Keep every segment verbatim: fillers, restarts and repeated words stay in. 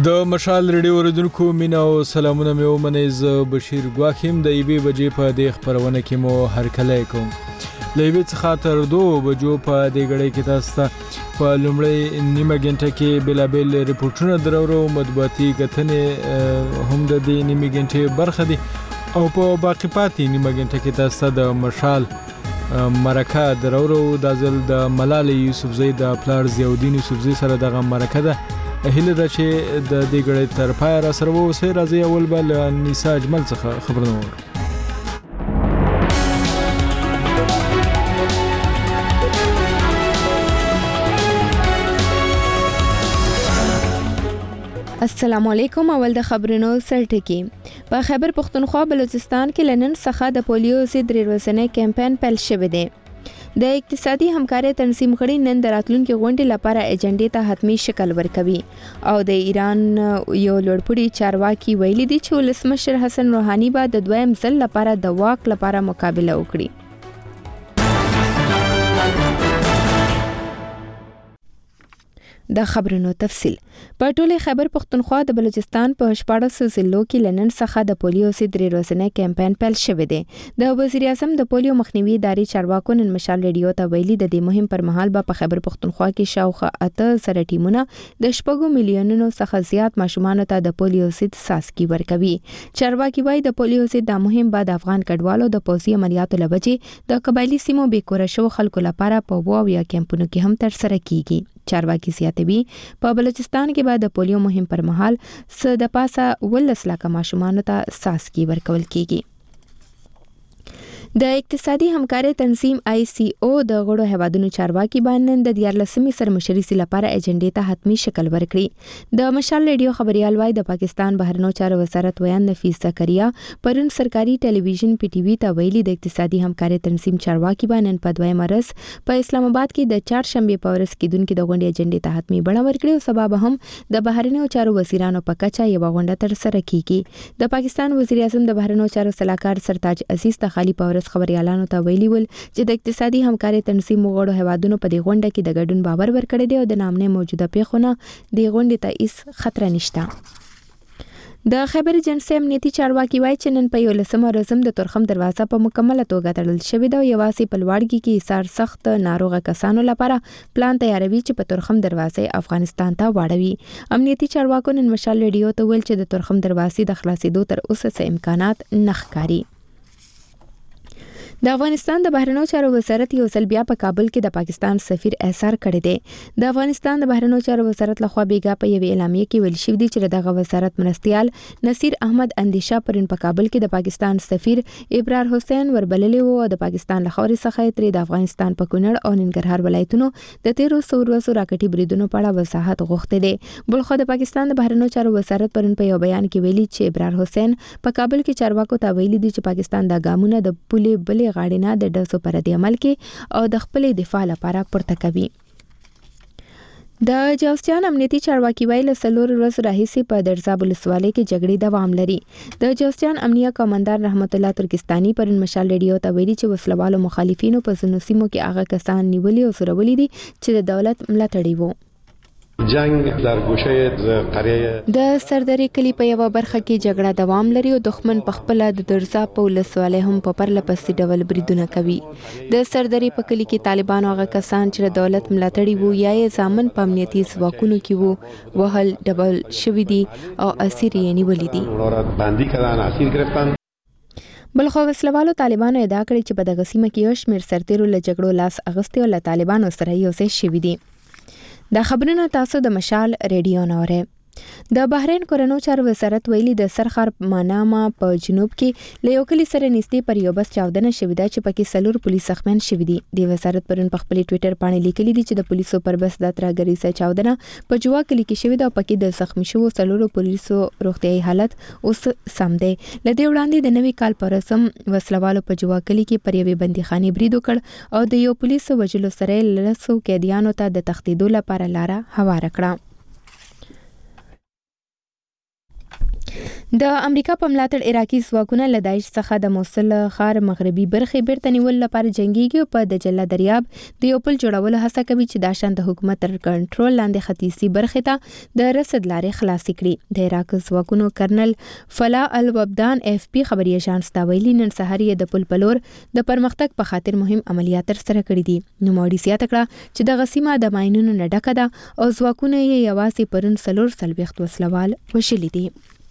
د مشال ریډیو اوریدونکو مینا او سلامونه مې ومنئ. زه بشیر ګواښ یم. د یوې بجې په دې خپرونه کې مو هرکلی کوم. له یوې څخه تر دوو بجو په دې ګړۍ کې تاسو ته په لومړۍ نیمه ګنټه کې بېلابېل رپورټونه درورو، مطبوعاتي کتنې هم د دې نیمې ګنټې برخه دي او په باقي پاتې نیمه ګنټه کې تاسو ته د مشال مرکه درورو. دا ځل د ملالۍ یوسفزۍ د پلار ضیاءالدین یوسفزۍ سره دغه مرکه ده. هیله ده چې د دې ګړۍ تر پایه را سره واوسئ. راځئ اول به له نیسا اجمل څخه خبرونه واورو. السلام علیکم. اول د خبرونو سرټکی. په خیبر پختونخوا بلوچستان کې لنن څخه د پولیو ضد درې ورځنی کمپاین پیل شوی دی. د اقتصادي همکارۍ تنظیم غړي نن د راتلونکي غونډې لپاره ایجنډې ته حتمی شکل ورکوي او د ایران یو لوړپوړي چارواکي ویلي دي چې ولسمشر حسن روحاني به د دویم ځل لپاره د واک لپاره مقابله وکړي. د خبرونو تفصیل. په ټوله خیبر پختونخوا د بلوچستان په شپاړسو ضلعو کې لنن څخه د پولیو ضد درې ورځنی کمپاین پیل شوی دی. د وزیر اعظم د پولیو مخنیوي ادارې چارواکو نن مشال ریډیو ته ویلي د دې مهم پر مهال به په خیبر پختونخوا کې شاوخوا اته زره ټیمونه د شپږو میلیونونو څخه زیات ماشومانو ته د پولیو ضد څاڅکي ورکوي. چارواکي وايي د پولیو ضد د مهم بعد افغان کډوالو د پوځي عملیاتو لوجې د قبایلی سیمو بیکوره شو خلکو لپاره په واو یا کمپونو کې هم تر سره کیږي. چارواکي زیاتوي په بلوچستان کې به د پولیو مهم پر مهال څه د پاسه ولس لکه ماشومانو ته څاڅکي ورکول کیږي. د اقتصادي همکارۍ تنظیم آی سی او د غړو هیوادونو چارواکي باندې د دیارلسمې سرمشرۍ لپاره ایجنډې ته حتمی شکل ورکړي. د مشال ریډیو خبريال وای د پاکستان بهرنیو چارو وزارت ویان نفیس زکریا پرون سرکاري ټلویزیون پی ټی وی ته ویلي د اقتصادي همکارۍ تنظیم چارواکي باندې په دویم مرز په اسلام آباد کې د چهارشنبه په ورځ کې دونکو د غونډې ایجنډې ته حتمی بڼه ورکړي او سبب هم د بهرنیو چارو وزیرانو په کچه یو غونډه تر سره کیږي. د پاکستان وزیر اعظم د بهرنیو چارو سلاکار سرتاج عزیز ته خالي په ورځ خبريالانو ته ویلي ول چې د اقتصادي همکارۍ تنظیم غړو هیوادونو په دې غونډه کې د ګډون باور ورکړی دی او د نامنه موجوده پیښونه د غونډې ته هیڅ خطر نشته. د خیبر جنسي امنیتي چارواکي وایي چې نن په یولسمه ورځ د تورخم دروازه په مکمله توګه تړل شوې ده او یوازې په لوړګي کې ایثار سخت ناروغه کسانو لپاره پلان تیاروي چې په تورخم دروازه افغانستان ته واړوي. امنیتي چارواکو نن مشال ریډیو ته ویل چې د تورخم دروازې د خلاصېدو تر اوسه څه امکانات نه ښکاري. د افغانستان د بهرنیو چارو وزارت یو ځل بیا په کابل کې د پاکستان سفیر احضار کړی دی. د افغانستان د بهرنیو چارو وزارت لخوا بیګا په یوې اعلامیه کې ویل شوی دی چې دغه وزارت مرستیال نصیر احمد اندیشه پرون په کابل کې د پاکستان سفیر ابرار حسین وربللی وو او د پاکستان له خاورې څخه ترې د افغانستان په کونړ او ننګرهار ولایتونو د تیرو څو ورځو راکټي بریدونو په اړه وضاحت غوښتی دی. بلخو د پاکستان د بهرنیو چارو وزارت پرون په یو بیان کې ویلي چې ابرار حسین په کابل کې چارواکو ته ویلي دي چې پاکستان د ګامونه د پولې بلې غاړې نه د ډزو پر د عمل کې او د خپل دفاع لپاره پورته کوي. د جوستیان امنیتي چارواکي ویل سلور ورځ راهیسې په درزاب ولسوالۍ کې جګړې دوام لري. د جوستیان امنیه کمانډر رحمت الله ترکستاني پرون مشال ریډیو ته ویلي چې وسلوالو مخالفینو په ځینو سیمو کې هغه کسان نیولي او سورولي دي چې د دولت ملاتړي وو. جنگ در گوشه قریه د سردری کلی په یو برخه کې جګړه دوام لري او دښمن په خپل د درزاب په ولسوالۍ هم په پرله پسې ډول بریدونه کوي. د سردری په کلی کې طالبانو هغه کسان چې د دولت ملاتړي وو یا یې ځامن په امنیتي ځواکونو کې وو وهل ډبل شوي دي او اسیر یې نیولي دي. بندي کړان اسیر گرفتن. بلخو وسلوالو طالبانو ادعا کړې چې په دغه سیمه کې یو شمېر سرتیرو له جګړو لاس اخیستی او له طالبانو سره یو ځای شوي دي. دا خبرونه تاسو د مشال ریډیو نه اورئ. د بحرین کورنو چارو وزارت ویلي د سرخر ماناما په جنوب کې له یو کلي سره نږدې پر یو بس چاودنه شوې ده چې پکې څلور پولیس زخمیان شوي دي. د وزارت پرون په خپل ټوئیټر باندې لیکلي دي چې د پولیسو پر بس د ترهګریزه چاودنه په جوا کلي کې شوې ده او پکې د زخمی شوو څلورو پولیسو روغتیايي حالت اوس سم دی. له دې وړاندې د نوي کال پر رسم وسلوالو په جوا کلي کې پر یوې بندیخانې برید وکړ او د یو پولیسو وژلو سره لسو قیدیانو ته د تښتېدو لپاره لاره هواره کړه. د امریکا په ملاتړ عراقي ځواکونه له داعش څخه د موصل ښار مغربي برخې بیرته نیولو لپاره جنګيږي او په دجله دریاب د یو پل جوړولو هڅه کوي چې د شان د حکومت تر کنټرول لاندې ختیځي برخې ته د رسد لارې خلاصې کړي. د عراق ځواکونو کرنل فلا الوبدان اف پی خبري اژانس ته ویلي نن سهار یې د پل پلور د پرمختګ په خاطر مهم عملیات تر سره کړي دي. نو موري زیاته کړه چې د غسیمه د ماینونو نه ډکه ده او ځواکونه یې یوازې پرون څلور څلوېښت وسلوال وشلي دي.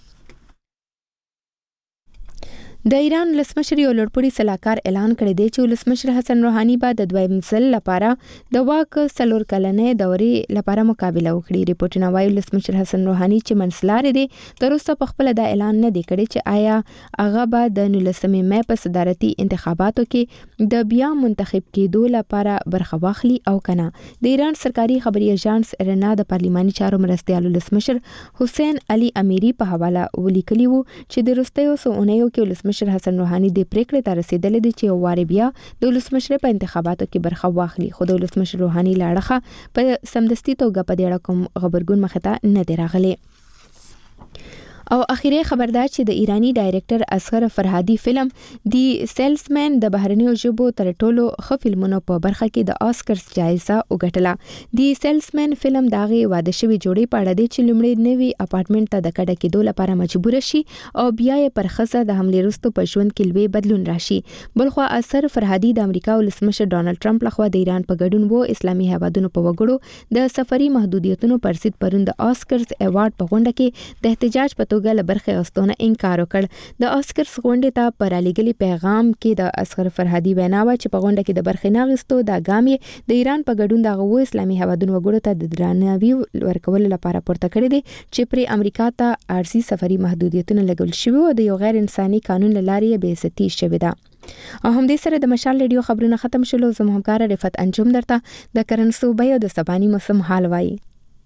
د ایران ولسمشر یو لوړپوړي سلاکار اعلان کړی دی چې ولسمشر حسن روحاني به د دویم ځل لپاره د واک څلور کلنې دورې لپاره مقابله وکړي. ریپورتونه وايي ولسمشر حسن روحاني چې منځلارې دی تر اوسه په خپل دا اعلان نه دی کړی چې آیا هغه به د نولسمې مې په صدارتي انتخاباتو کې د بیا منتخب کېدو لپاره برخه واخلي او کنه. د ایران سرکاري خبري اژانس رنا د پارلماني چارو مرستیال ولسمشر حسین علي امیری په حواله ولیکلی وو چې د وروستیو څو اونیو کې ولسمشر حسن روحاني د پریکړې ته رسیدلې دي چې واره بیا د ولسمشر په انتخاباتو کې برخه واخلي. خو د ولسمشر روحاني لاړه په سمدستي توګه په دې اړه کوم خبرګون مخه ته نه دی راغلی. او اخیری خبردار چې د ایرانی ډایریکټر اصغر فرهادي فلم دی سیلزمن د بهرنیو ژبو تر ټولو ښه فلمونو په برخه کې د آسکرز جایزه وګټله. دی سیلزمن فلم داغه واده شوی جوړې په اړه دی چې لومړی نوی اپارټمنټ ته د کډه کېدو لپاره مجبور شي او بیا یې پر خزه د حملې وروسته په ژوند کې لوی بدلون راشي. بلخو اثر فرهادي د امریکا ولسمشر ډونالد ټرمپ لخوا د ایران په ګډون وو اسلامي هیوادونو په وګړو د سفري محدودیتونو پر ضد پروند آسکرز ایوارډ په غونډه کې د احتجاج په توګه له برخې غوښتنه انکار وکړ. د آسکرز غونډې ته پر علیګلی پیغام کې د اصغر فرهادي وینا و چې په غونډه کې د برخې نه غوښتو د ګامې د ایران په ګډون د غوو اسلامي هیوادونو وګړو ته د درناوي ورکول لپاره پورته کړی دي چې پر امریکا ته ارزي سفري محدودیتونه لګول شوی او د یو غیر انساني قانون لارې به عزتي شوی ده. او هم دې سره د مشال ریډیو خبرونه ختم شول. زموږ همکار رفعت انجم درته د کرنسو بیو د سباني موسم حال وایي.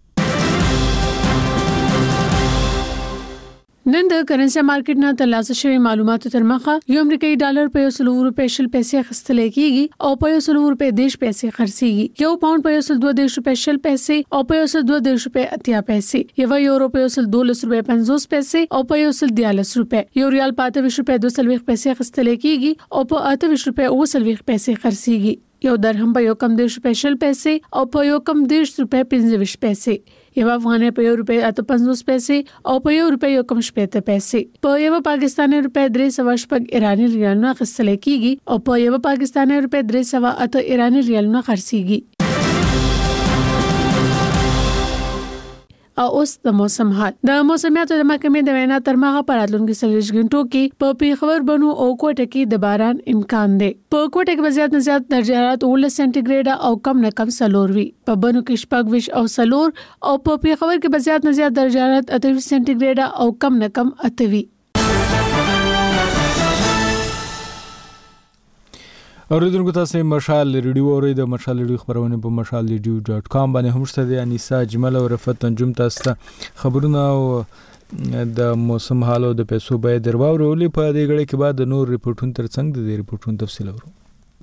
نن د کرنسي مارکیټ نه ترلاسه شوی معلوماتو تر مخه یو امریکایي ډالر په یو سل روپۍ شل پیسې اخیستل کېږي او په یو سل روپۍ دیش پیسې خرڅيږي. یو پاوند په یو سل دوه دیش روپۍ شل پیسې او په یو سل دوه دیش روپۍ اتیا پیسې. یو یورو په یو سل دولس روپۍ پنځوس پیسې او په یو سل دیالس روپۍ. یو ریال په اته ویشت روپۍ دوه سل پیسې اخیستل کېږي او په اته ویشت روپۍ اوه سل پیسې خرڅيږي. یو درهم په یو کم دیش روپۍ شل پیسې او په یو کم دیش روپۍ پنځه ویشت پیسې. یو افغانۍ په یو روپۍ اته پنځوس پیسې او په یو روپۍ یو کم شپږ پیسې. په یو پاکستاني روپۍ درې سوه شپږ ایرانی ریالونه اخیستل کېږي او په یو پاکستاني روپۍ درې سوه اته ایرانی ریالونه خرڅيږي. او اوس د موسم حال. د موسمیاتو د محکمې د وینا تر ماغه پر راتلونکي څلوېښت غنټو کې په پیښور بنو او کوټه کې د باران امکان دی. په کوټه کې زیات نه زیات درجه حرارت اوولس سانتي ګریډ او کم نه کم څلور وي. په بنو کې شپږ ویشت او څلور او په پیښور کې زیات نه زیات درجه حرارت اته ویشت سانتي ګریډ او کم نه کم اته وي. اوریدونکو تاسو مشال ریډیو اورئ. د مشال ریډیو خبرونه په مشال ریډیو ډاټ کام باندې هم شته دي. انیسا اجمل او رفعت انجم تاسو ته خبرونه او د موسم حال او د پیسو به درواورولې په دې غړي کې بعد نور ریپورتونه ترڅنګ د دې ریپورتونو تفصیل اورو.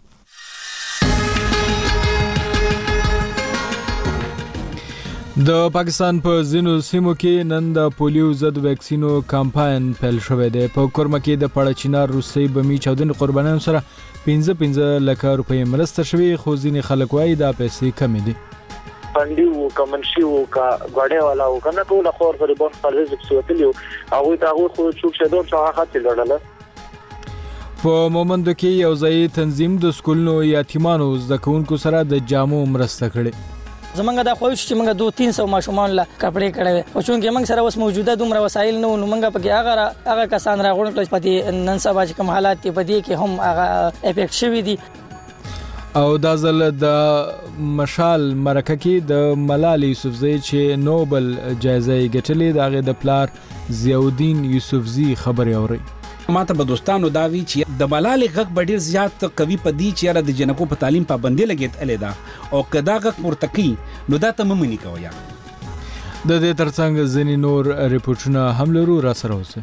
د پاکستان په ځینو سیمو کې نن د پولیو ضد ویکسینو کمپاین پیل شوی دی. په کورمه کې د پړه چینار روسي بمی چاودنې قربانیانو سره پنځه پنځه لک روپۍ مرسته شوی. خو ځینې خلک وایي دا پیسې کمې دي. پندی وو کمنشي وو کا غړې والا وو کنه ټول خور غریبان خالص سوتلیو او دا هغه خو څوک شه دوه څه خاطر لړل. په مومند کې یو ځای تنظیم د سکولونو یتیمانو زده کوونکو سره د جامو مرسته کړې. زمونږ د خوښ چې موږ دوه تین سو ماشومان لا کپڑے کړي او چون کې موږ سره اوس موجوده دومره وسایل نه نو موږ په کې هغه هغه کسان راغون کله پدې نن سبا چې کوم حالات په دې کې هم هغه افیکټ شوی دي. او دا ځل د مشال مرکه کې د ملال یوسفزئی چې نوبل جایزه ګټلې دا غي د پلار ضیاءالدین یوسفزئی خبري اوري. ماته به دوستانو دا وی چې د بلال غږ ډیر زیات قوي پدی چې را د جنکو په تعلیم پابندي لګیدلې ده او کدا غږ مرتقی نو دا ته ممنې کوي. د دې ترڅنګ ځینې نور ریپورتونه هم لرو را سره اوسه.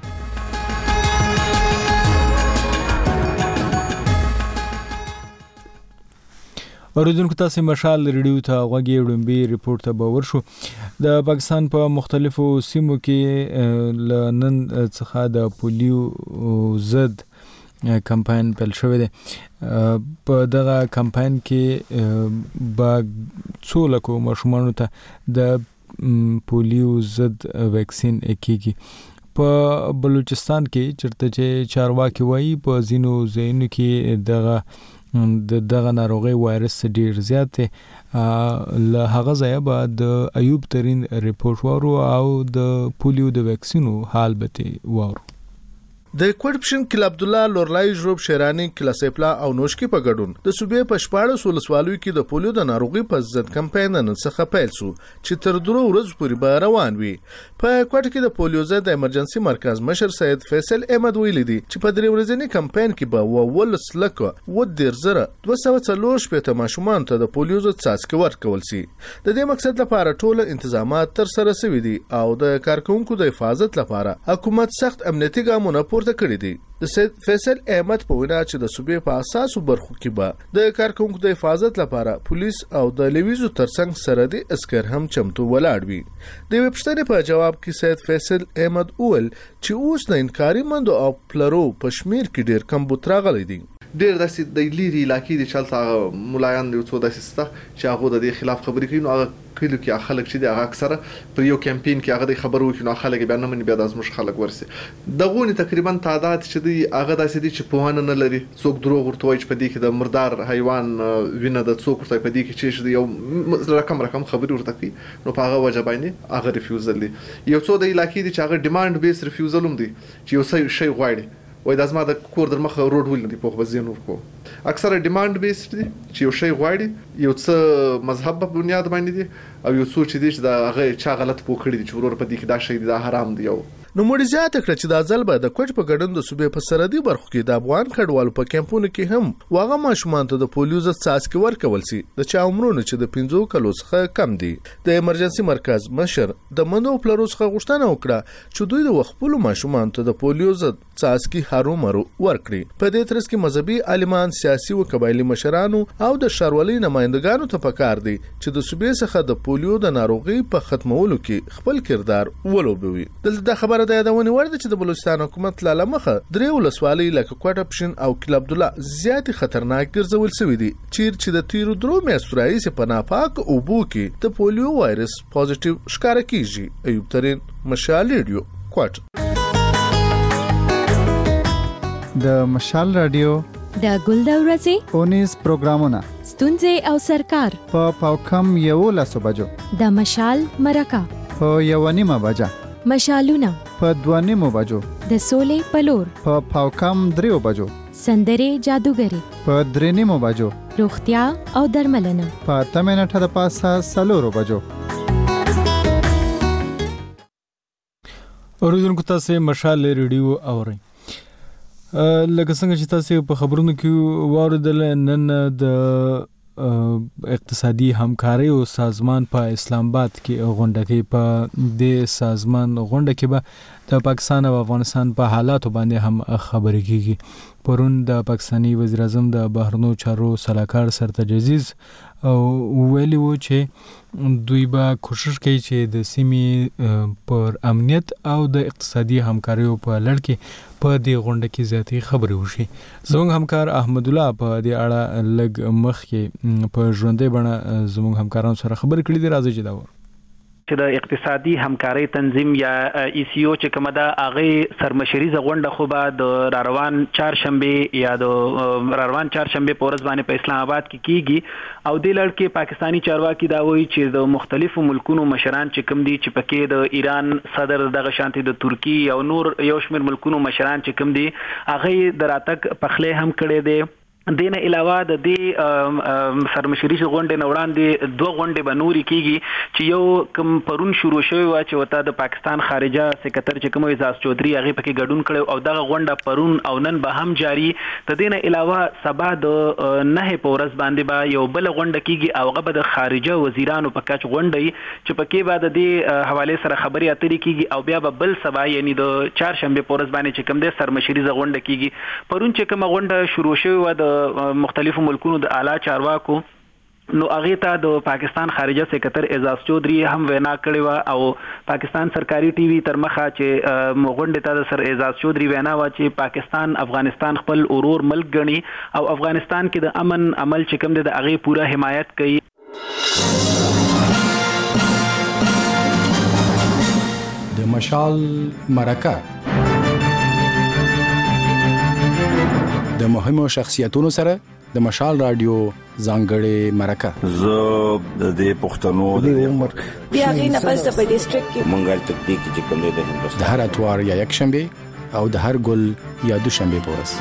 اوریدونکو تاسو مشال ریډیو ته غوږی وډمبي ریپورت ته باور شو د پاکستان په مختلفو سیمو کې لنن څخه د پولیو ضد کمپاین پیل شوی دی. په دغه کمپاین کې با څو لکو ماشومانو ته د پولیو ضد ویکسین کیږي. په بلوچستان کې چرته چې چارواکي وایي په ځینو ځایونو کې دغه د دغه ناروغي وایرس ډیر زیات دی. له هغه ځایه به د ایوب ترین ریپورت وارو او د پولیو د ویکسینو حال به وارو. د کوډپشن کله عبد الله لورلای جروب شیرانی کله سیپلا او نوشکی په ګډون د صوبې په شپاړس ولسوالۍ کې د پولیو د ناروغي په ضد کمپاین نن څخه پیل شو چې تر درو ورځې پورې به روان وي. په کوټ کې د پولیو ضد ایمرجنسي مرکز مشر سید فیصل احمد ویلي دي چې په درې ورځې کمپاین کې به ولس لکه و ډیر زره دوه سوه څلور شپږ ماشومان ته د پولیو ضد څاڅکي ورکول شي. د دې مقصد لپاره ټول تنظیمات تر سره شوي دي او د کارکونکو د حفاظت لپاره حکومت سخت امنیتي ګامونه پورته کړی دي. د سید فیصل احمد په وینا چې د صوبې په اساسو برخو کې به د کارکونکو د حفاظت لپاره پولیس او د لیویزو ترڅنګ سرحدي عسكر هم چمتو ولاړ وي. د وپښتنې په جواب کې سید فیصل احمد اول چې اوس د انکاري مندو او پلرو په شمیر کې ډیر کم بوتراغلي دي. ډیر داسې د لیری علاقې د چلته مولایان دی څو داسې ستا چې هغه د دې خلاف خبرې کوي. نو هغه کله کې خلک چې د هغه اکثره پر یو کمپاین کې هغه د خبرو کې نو خلک بیا نه مني بیا د ازموش خلک ورسي دغه تقریبا تعداد چې دی هغه داسې دي چې په وانه نه لري. څوک دروغ ورته وایي چې په دې کې د مردار حیوان وینه د څوک ورته په دې کې چې یو رقم رقم خبري ورته کوي. نو په هغه وجه باندې هغه ریفیوزل دي. یو څو د علاقې دي چې هغه ډیماند بیس ریفیوزل هم دي چې یو شی غواړي وای د ازما د کور در مخه روډ ویل دی په بزین ورکو. اکثره ډیماند بیس دي چې یو شی غواړي یو څه مذهب په بنیاد باندې دي او یو څه چې دي چې دا هغه چا غلط پوکړي دي چې ورور په دې کې دا شی دا حرام دی. یو نو مړي زیاته کړ چې دا ځل به د کوټ په ګډون د صوبې په سرحدي برخو کې د افغان کډوالو په کمپونو کې هم واغه ماشومان ته د پولیو ضد څاڅکي ورکول شي د چا عمرونه چې د پنځو کلو څخه کم دي. د ایمرجنسي مرکز مشر د منو پلرو څخه غوښتنه وکړه چې دوی د وخپلو ماشومان ته د پولیو ضد څاڅکي هرو مرو ورکړي. په دې ترڅ کې مذهبي عالمان، سیاسي او قبایلی مشرانو او د ښاروالۍ نمائندګانو ته پکار دي چې د صوبې څخه د پولیو د ناروغي په ختمولو کې خپل کردار ولوبوي. دلته د خبره د یادونې وړ ده چې د بلوچستان حکومت لاله مخه درې ولسوالۍ لکه کوټه پښین او کله عبد الله زیاتې خطرناک ګرځول شوې دي چیر چې د تیرو درو میاشتو راهیسې په ناپاک اوبو کې د پولیو وایرس پوزټیو ښکاره کیږي. ایوب ترین، مشال ریډیو، کوټه. د مشال رادیو د ګل د ورځې اونیز پروګرامونه ستونزې او سرکار په پاوکم یو لسو بجو د مشال مرکه په یو نیمه بجه مشالونه په دوه نیمو بجو د سولې پلور په پاوکم دریو بجو سندرې جادوګری په درې نیمو بجو روغتیا او درملنه په اته منټه د پاسه څلورو بجو. اوریدونکو تاسو مشال ریډیو اورئ. لکه څنګه چې تاسو په خبرونو کې واردل نن د اقتصادي همکاري او سازمان په اسلام آباد کې غونډه کې په د سازمان غونډه کې به د پاکستان او افغانستان په حالاتو باندې هم خبرې کیږي. پرون د پاکستاني وزیر اعظم د بهرنیو چارو سلاکار سرتاج عزیز او ویلي وو چې دوی به کوشش کوي چې د سیمې پر امنیت او د اقتصادي همکاري په لړ کې په دې غونډه کې زیاتې خبرې وشي. زموږ همکار احمد الله په دې اړه لږ مخکې په ژوندۍ بڼه زموږ همکارانو سره خبرې کړې دي. راځي چې دا چې د اقتصادي همکارۍ تنظیم یا ای سی او چې کومه ده هغه سرمشریزه غونډه خو به د روان چهارشنبه یا د روان چهارشنبه په ورځ باندې په اسلام آباد کې کیږي او د لړ کې پاکستانی چارواکي دا وایي چې د مختلفو ملکونو مشران چې کوم دي چې پکې د ایران صدر دغه شانتي د ترکی او نور یو شمېر ملکونو مشران چې کوم دي هغه د راتګ پخله هم کړي دي. دینه علاوه د دې سرمشري غونډې نه وړاندې دوه غونډې به نوري کیږي چې یو کوم پرون شروع شوی و چې وته د پاکستان خارجه سکرټر چې کوم اعزاز چودري هغه پکې ګډون کړو او دغه غونډه پرون او نن به هم جاری. د دینه علاوه سبا د نه په ورځ باندې به یو بل غونډه کیږي او هغه به د خارجه وزیرانو په کچ غونډه چې پکې به د دې حواله سره خبري اترې کیږي او بیا به بل سبا یعنی د چهارشنبه په ورځ باندې چې کوم د سرمشري غونډه کیږي. پرون چې کوم غونډه شروع شوی و د مختلفو ملکونو د اعلی چارواکو نو هغه ته د پاکستان خارجه سکرټر اعزاز چودھری هم وینا کړې و او پاکستان سرکاري ټي وي تر مخه چې مغونډه ته د سر اعزاز چودھری وینا و چې پاکستان افغانستان خپل اورور ملک ګڼي او افغانستان کې د امن عمل چې کوم د هغه پوره حمایت کوي. د مشال مرکه د مهمو شخصیتونو سره د مشال رادیو ځانګړې مرکه. زه د دې پښتنو د عمر بیا غي نه پس په ډیسټریکټ کې منګل تکتیک چې کوم دی د هندوستان د هر اتوار یا یک شنبه او د هر ګل یا دو شنبه پورس.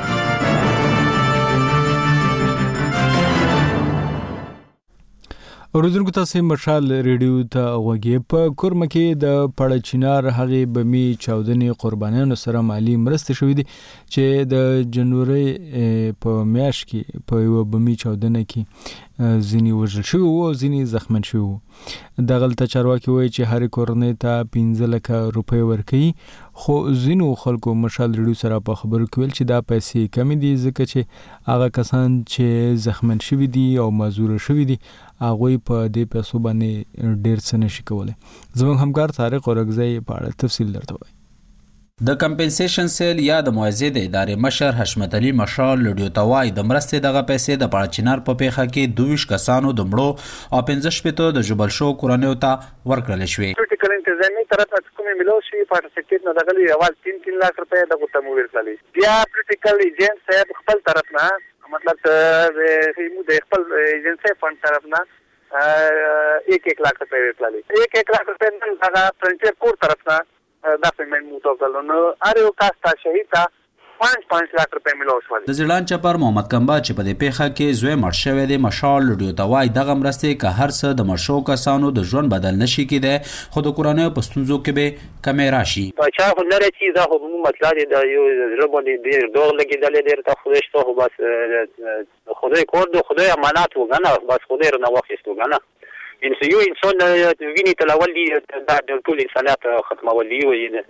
اوریدونکو تاسو مشال ریډیو ته غوږی په کورم کې د پړ چینار هغه بمی چاودنې قربانیانو سره مالی مرسته شوې دي چې د جنوري په میاشت کې په یو بمی چاودنه کې ځینی وژل شو او ځینی زخمن شو. د غلطه چارواکي وایي چې هر کورنۍ ته پنځه لک روپۍ ورکړي خو ځینو خلکو مشال ریډیو سره په خبرو کې ویل چې دا پیسې کم دي ځکه چې هغه کسان چې زخمن شوي دي او معذور شوي دي هغه په دې پیسو باندې ډیر څه نشي کولای. زموږ همکار طارق اورګزی په اړه تفصیل درته وایي. د کمپنسیشن سیل یا د موازی د ادارې مشر حشمت علي مشال لډیو توای د مرستې دغه پیسې د پړچینار په پیخه کې دویش کسانو د مړو او پنځه شپږ د جبل شو کورنیو ته ورکړل شوې. پریکټیکل انتظامی طرف څخه کومې ملو شي پارټیسپیټ نه دغلی اول تین تین لک روپے د غوښتنې ورکړلې. بیا پریکټیکل ایجنټ صاحب خپل طرف نه مطلب د د خپل ایجنسي فند طرف نه एक एक लाख रुपए ورکړلې. एक एक लाख रुपए نن هغه فرنټیر کور طرف نه دا پیمنټ مو توګل نو اره یو کاستا شهید تا پانچ پانچ लाख रुपए ملو شول. د زړان چپر محمد کمبا چې په دې پیخه کې زوی مړ شوی دی مشال لډیو توای دغه مرستې که هر څه د مرشو کسانو د ژوند بدل نشي کېده خو د کورنیو په ستونزو کې به کمې راشي. چا خو نه رسي دا خو مطلب د یو ژبه ډېر ډول لګېدلې ډېر ته خو شته خو بس خدای کور د خدای امانات وګڼه بس خدای رانه واخیست وګڼه. انسان یو انسان ویني تلول دي د ټول انسانات ختمول دي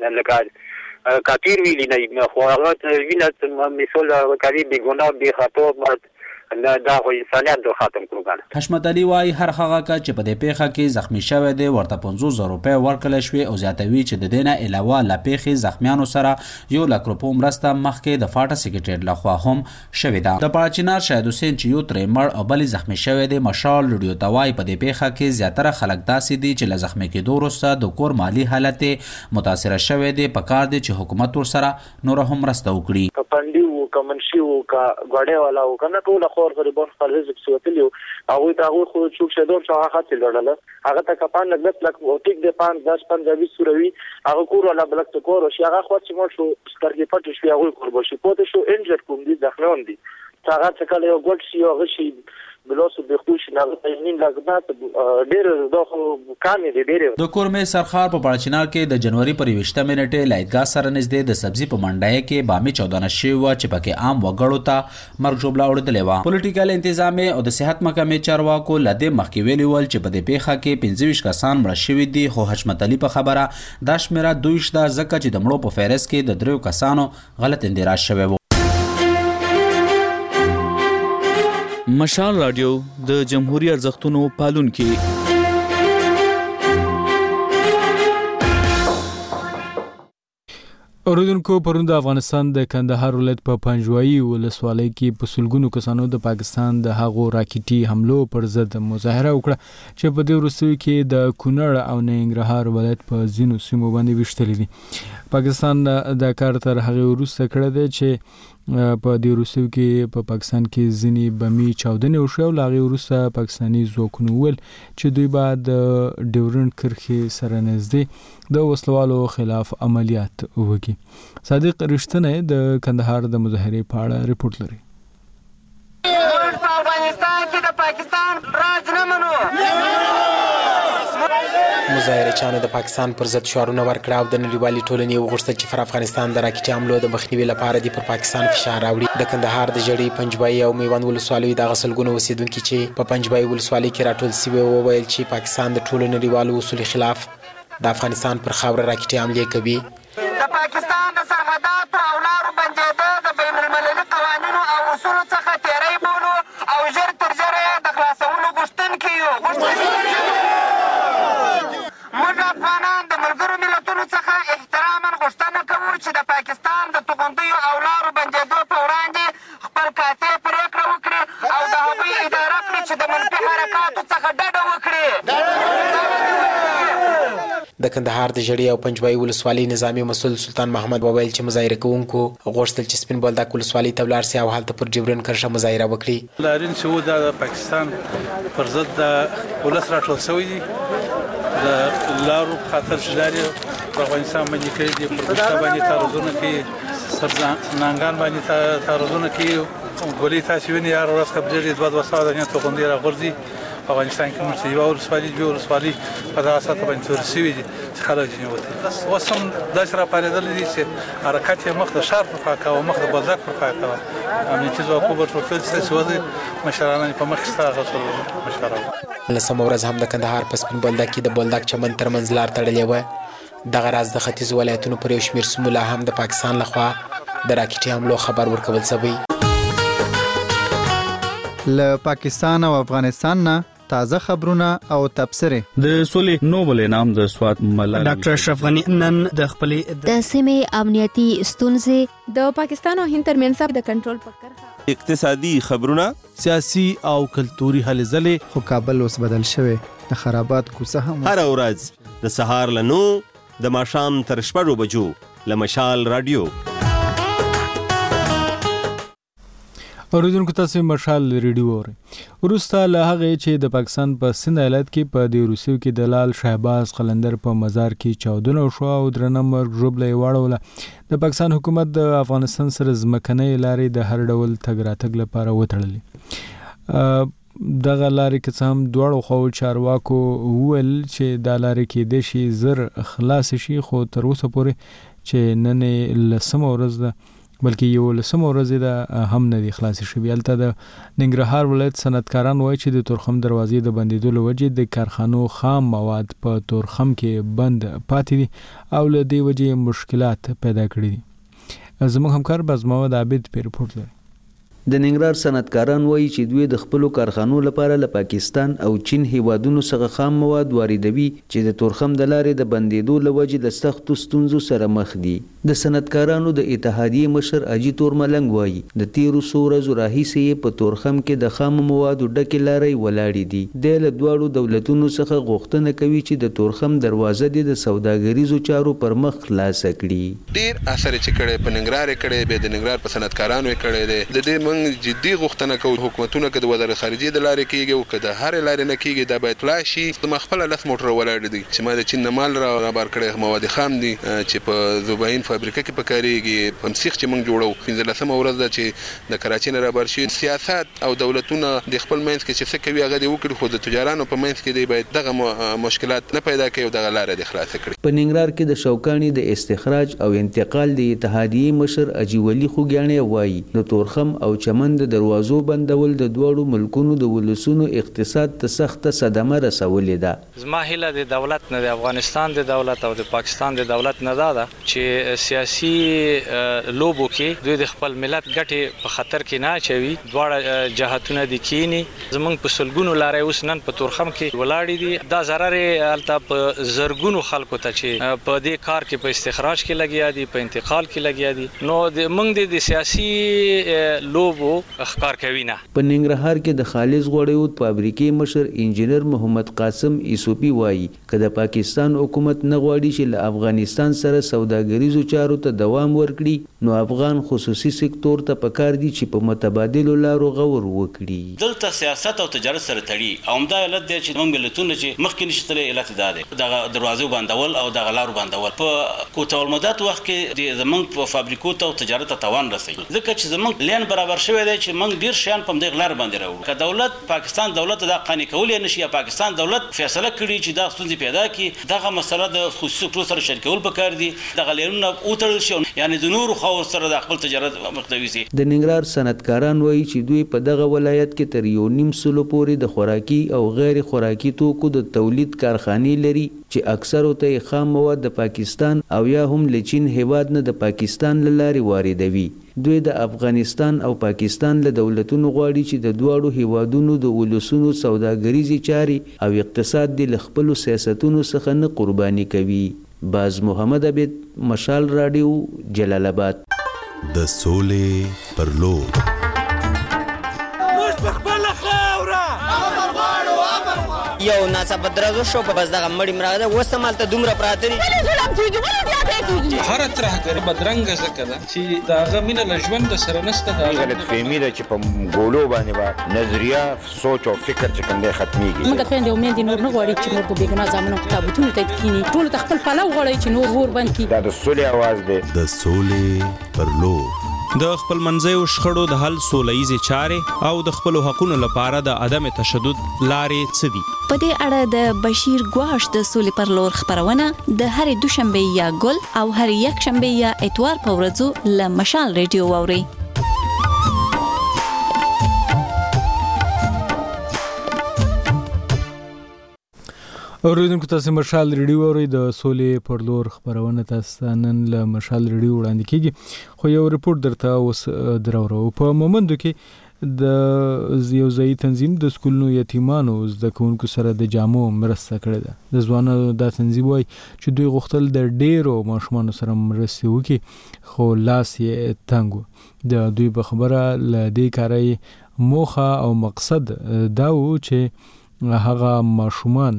لکه کافر ویلی نه خو هغه ویني مثال کوي بګونه به خطو دا خو انسانیت د ختم کړو. حشمت علي وايي هر هغه چې په دې پیخه کې زخمی شوی دی ورته پنځوس زره روپۍ ورکړل شوې او زیاتوي چې د دینه علاوه لا پیخې زخمیانو سره یو لک روپۍ مرسته مخکې د فاټا سکرټریټ لخوا هم شوې ده. د پاچینار شاهد حسین چې یو ترې مړ او بل زخمی شوی دی مشال لډیو توای په دې پیخه کې زیاتره خلک داسې دي چې له زخمی کېدو وروسته د کور مالی حالت متاثر شوی دی. پکار دی چې حکومت ورسره نور هم مرسته وکړي. پندي وو کمنشي وو کا غړې والا وو کنه ټول خور غریبان خپل رزق سوتلیو هغه ته هغه خو څوک شه دوه څه حق لرل هغه ته کپان لګت لک او ټیک د پان دس پنځه بیس سوروي هغه کور ولا بلک ته کور شي هغه خو چې مو شو سترګې پټ شو هغه کور بشي پوت شو انجر کوم دي ځخلون دي هغه څه کله یو ګل شي هغه شي بلوسو به خوش نه غوښنین لګنات ډېر دغه کامې دي ډېر. د کورمې سرخار په پړچینار کې د جنوري پر یوشته منټه لایدګاه سره نږدې د سبزی په منډای کې بامي چودانه شوی و چې پکې عام وګړو ته مرګ جوړه وړدلې و. پولیټیکل انتظامی او د صحت محکمې چارواکو لدې مخکې ویلي ول چې په دې پیخه کې پنځه ویشت کسان مړ شوي دي خو حشمت علي په خبره دا شمیره دوه ویشت ځکه چې د مړو په فهرست کې د دریو کسانو غلط اندراج شوی و. مشال رادیو د جمهوریت ارزښتونو پالونکي. اوریدونکو پرون د افغانستان د کندهار ولایت په پنجوایي ولسوالۍ کې په سلګونو کسانو د پاکستان د هغو راکټي حملو پر ضد مظاهره وکړه چې په دې وروستیو کې د کونړ او ننګرهار ولایت په ځینو سیمو باندې ویشتلې دي. پاکستان د کار تر هغه وروسته کړی دی چې په دې وروستیو کې په پاکستان کې ځینې بمي چاودنې وشوې او له هغې وروسته پاکستاني ځواکونو وویل چې دوی به د ډیورنډ کرښې سره نږدې د وسلوالو خلاف عملیات وکړي. صادق رښتینی د کندهار د مظاهرې په اړه رپورټ لري. موږ په افغانستان کې د پاکستان راج نه منو. مظاهره چانو د پاکستان پر ضد شعارونه ورکړه او د نړیوالې ټولنې وغوښتل چې پر افغانستان د راکټي حملو د مخنیوي لپاره د پر پاکستان فشار راوړي. د کندهار د جړې پنجبایي او میوند ولسوالیو د غسلګونو اوسیدونکو چې په پنجبایي ولسوالۍ کې راټول سوي وویل چې پاکستان د ټولو نړیوالو اصولو خلاف د افغانستان پر خاوره راکټي حملې کوي. د پاکستان د سرحداتو او لارو بندېدل د بین المللي قوانینو او اصولو څخه تیری بولو او ژر تر ژره د خلاصولو کندهار د ژړۍ او پنجوایي ولسوالۍ نظامي مسؤل سلطان محمد وویل چې مظاهره کوونکو غوښتل چې سپین بولدک ولسوالۍ ته ولاړ سي او هلته پر جبرن کرښه مظاهره وکړي. لارین چې و دا د پاکستان پر ضد د ولس راټول شوی دي د لارو په خاطر چې لارې په افغانستان باندې کړي دي، پر پښتا باندې تعرضونه کوي، سرنانګان باندې تعرضونه کوي. ګولۍ تاسې وینئ هره ورځ کبجرې دوه دوه سوه دانې توغندۍ راغورځي. په افغانستان کې موږ یوه ولسوالي دوې ولسوالۍ په دغه سطحه باندې تورې شوي دي چې خلک ځینې وتلي. اوس هم داسې راپارېدلی دي چې حرکت یې مخ د ښار پر خوا کوه، مخ د بولدک پر خوا کوه. امنیتي ځواکو به ټول کړي چې تاسې وځئ، مشران یې په مخکې ستا هغه مشران. لسمه ورځ هم د کندهار په سپین بولدک کې د بولدک چمن ترمنځ لار تړلې وه. دغه راز د ختیځ ولایتونو پر یو شمېر سیمو لا هم د پاکستان لخوا د راکټي حملو خبر ورکول شوی. له پاکستان او افغانستان نه تازه خبرونه او تبصرې. د سولې نوبل انعام د سوات ملالۍ ډاکټر اشرف غنی نن د خپلې د سیمې امنیتي ستونزې، د پاکستان او هند ترمنځ د کنټرول په کرښه، اقتصادي خبرونه، سیاسي او کلتوري هلې ځلې. خو کابل اوس بدل شوی، د خرابات کوڅه هم هر ورځ د سهار له نو د ماښام تر شپږو بجو له مشال رادیو. اوریدونکو تاسو مشال ریډیو اورئ. وروسته له هغې چې د پاکستان په سند ایالت کې په دې روسیو کې د لال شهباز قلندر په مزار کې چاودنه وشوه او درنه مرګ ژوبله یې واړوله، د پاکستان حکومت د افغانستان سره ځمکنۍ لارې د هر ډول تګ راتګ لپاره وتړلې. دغه لارې که څه هم دواړو خواو چارواکو وویل چې دا لارې کېدای شي زر خلاصې شي، خو تر اوسه پورې چې نن یې لسمه ورځ ده بلکې یو لسمه ورځ ده هم نه دي خلاصې شوي. هلته د ننګرهار ولایت صنعتکاران وایي چې د تورخم دروازې د بندېدو له وجې د کارخانو خام مواد په تورخم کې بند پاتې دي او له دې وجې مشکلات پیدا کړي دي. زموږ همکار بزماود عابد په رپورټ لري. د ننګرهار صنعتکاران وایي چې دوی د خپلو کارخانو لپاره له پاکستان او چین هیوادونو څخه خام مواد واردوي چې د تورخم د لارې د بندېدو له وجې له سختو ستونزو سره مخ دي. د صنعتکارانو د اتحادیې مشر اجي تورملنګ وایي د تیرو څو ورځو راهیسې یې په تورخم کې د خامو موادو ډکې لارې ولاړې دي. دی له دواړو دولتونو څخه غوښتنه کوي چې د تورخم دروازه دې د سوداګریزو چارو پر مخ خلاصه کړي. ډېر اثر چې کړی په ننګرهار یې کړی، بیا د ننګرهار په صنعتکارانو یې کړی دی. د دې موږ جدي غوښتنه کوو حکومتونه که د وزارت خارجې د لارې کېږي او که د هرې لارې نه کېږي دا باید پلا شي. زما خپله لس موټره ولاړ دي چې ما د چین نه مال رابار کړی، مواد خام دي چې په زوباین فابریکه کې پکارېږي. په مسیخ چې موږ جوړو پنځلسمه ورځ ده چې د کراچۍ نه رابار شي. سیاست او دولتونه د خپل منځ کې چې څه کوي هغه دې وکړي، خو د تجارانو په منځ کې دی باید دغه مشکلات نه پیدا کوي او دغه لاره دې خلاصه کړي. په ننګرهار کې د شوکاني د استخراج او انتقال د اتحادیې مشر اجي ولي خوګیاڼی وایي د تورخم او چمن د دروازو بندول د دوړو ملکونو د ولسونو اقتصاد ته سخته صدمه رسولې ده. زما هیله د دولت نه د افغانستان د دولت او د پاکستان د دولت نه ده چې سیاسي لوبو کې دوی د خپل ملت ګټې په خطر کې نه اچوي. دواړه جهاتونه د کینی زمونږ په سلګونو لارې اوس نن په تورخم کې ولاړې دي. دا ضرر هلته په زرګونو خلکو ته چې په دې کار کې په استخراج کې لګیا دي، په انتقال کې لګیا دي، نو د موږ د سیاسي لوبو ښکار کوي نه. په ننګرهار کې د خالص غوړیو فابریکې مشر انجینر محمد قاسم ایسوپی وایي که د پاکستان حکومت نه غواړي چې له افغانستان سره سوداګریزو چارو ته دوام ورکړي نو افغان خصوصي سکتور ته پکار دي چې په متبادلو لارو غور وکړي. دلته سیاست او تجارت سره تړي او همدا علت دی چې موږ ملتونه چې مخکې نشي تللی علت دا دی دغه دروازو بندول او دغه لارو بندول په کوتاه المدت وخت کې زمونږ په فابریکو ته او تجارت ته تاوان رسوي، ځکه چې زمونږ لین برابر شوی دی چې موږ ډیر شیان په دغه لار باندې راوړو. که دولت پاکستان دولت دا قانع کولی نشي یا پاکستان دولت فیصله کړي چې دا ستونزې پیدا کړي، دغه مسله د خصوصي سکتور سره شریکول پکار دي، دغه لینونه وتړل شي، یعنی د نورو خاور سره د خپل تجارت مخنیوي شي. د ننګرهار صنعتکاران وایي چې دوی په دغه ولایت کې تر یو نیم سلو پورې د خوراکي او غیر خوراکي توکو د تولید کارخانې لري چې اکثرو ته خام مواد د پاکستان او یا هم له چین هیواد نه د پاکستان له لارې واردوي. دوی د افغانستان او پاکستان له دولتونو غواړي چې د دواړو هیوادونو د ولسونو سوداګریزي چارې او اقتصاد د خپلو سیاستونو څخه نه قرباني کوي. باز محمد عبید، مشال رادیو، جلال آباد. د سولې پر لور موږ په خپله خاوره امن غواړو، امن غواړو. یو ناڅاپه درزو شو په بس دغه مړی مراغه اوس همالته دومره پراته دي ولې ظلم کېږي ولې زیاتی کېږي هره ترهګري بدرنګه ځکه ده چې د هغه مینه له ژونده سره نشته د هغه غلطفهمي ده چې په ګولو باندې به نظریه سوچ او فکر چې کوم دی ختمیږي موږ خویندې او میندې نور نه غواړي چې نور په بېګناه زامنو تابوتونو ته کښېني ټولو ته خپل پلو غواړي چې نور اور بند کړي دا د سولې اواز دی د سولې پر لور د خپل منځیو شخړو د حل سولهییزې چارې او د خپلو حقونو لپاره د عدم تشدد لارې څه دي؟ په دې اړه د بشیر ګواش د سولې پر لور خبرونه د هرې دوشنبه یا ګل او هرې یک شنبه یا اتوار په ورځو له مشال ریډیو واورئ. اوریدونکو تاسو مشال ریډیو اورئ د سولې پر لور خبرونه تاسو نن له مشال ریډیو وړاندې کیږي خو یو رپورت درته اوس درورو په مومندو کې د یو ځای تنظیم د سکولونو یتیمانو زده کوونکو سره د جامو مرسته کړې ده. د ځوانانو دا تنظیم وایي چې دوی غوښتل د ډیرو ماشومانو سره مرسته وکړي خو لاس یې تنګ و. د دوی په خبره له دې کارۍ موخه او مقصد دا و چې هغه ماشومان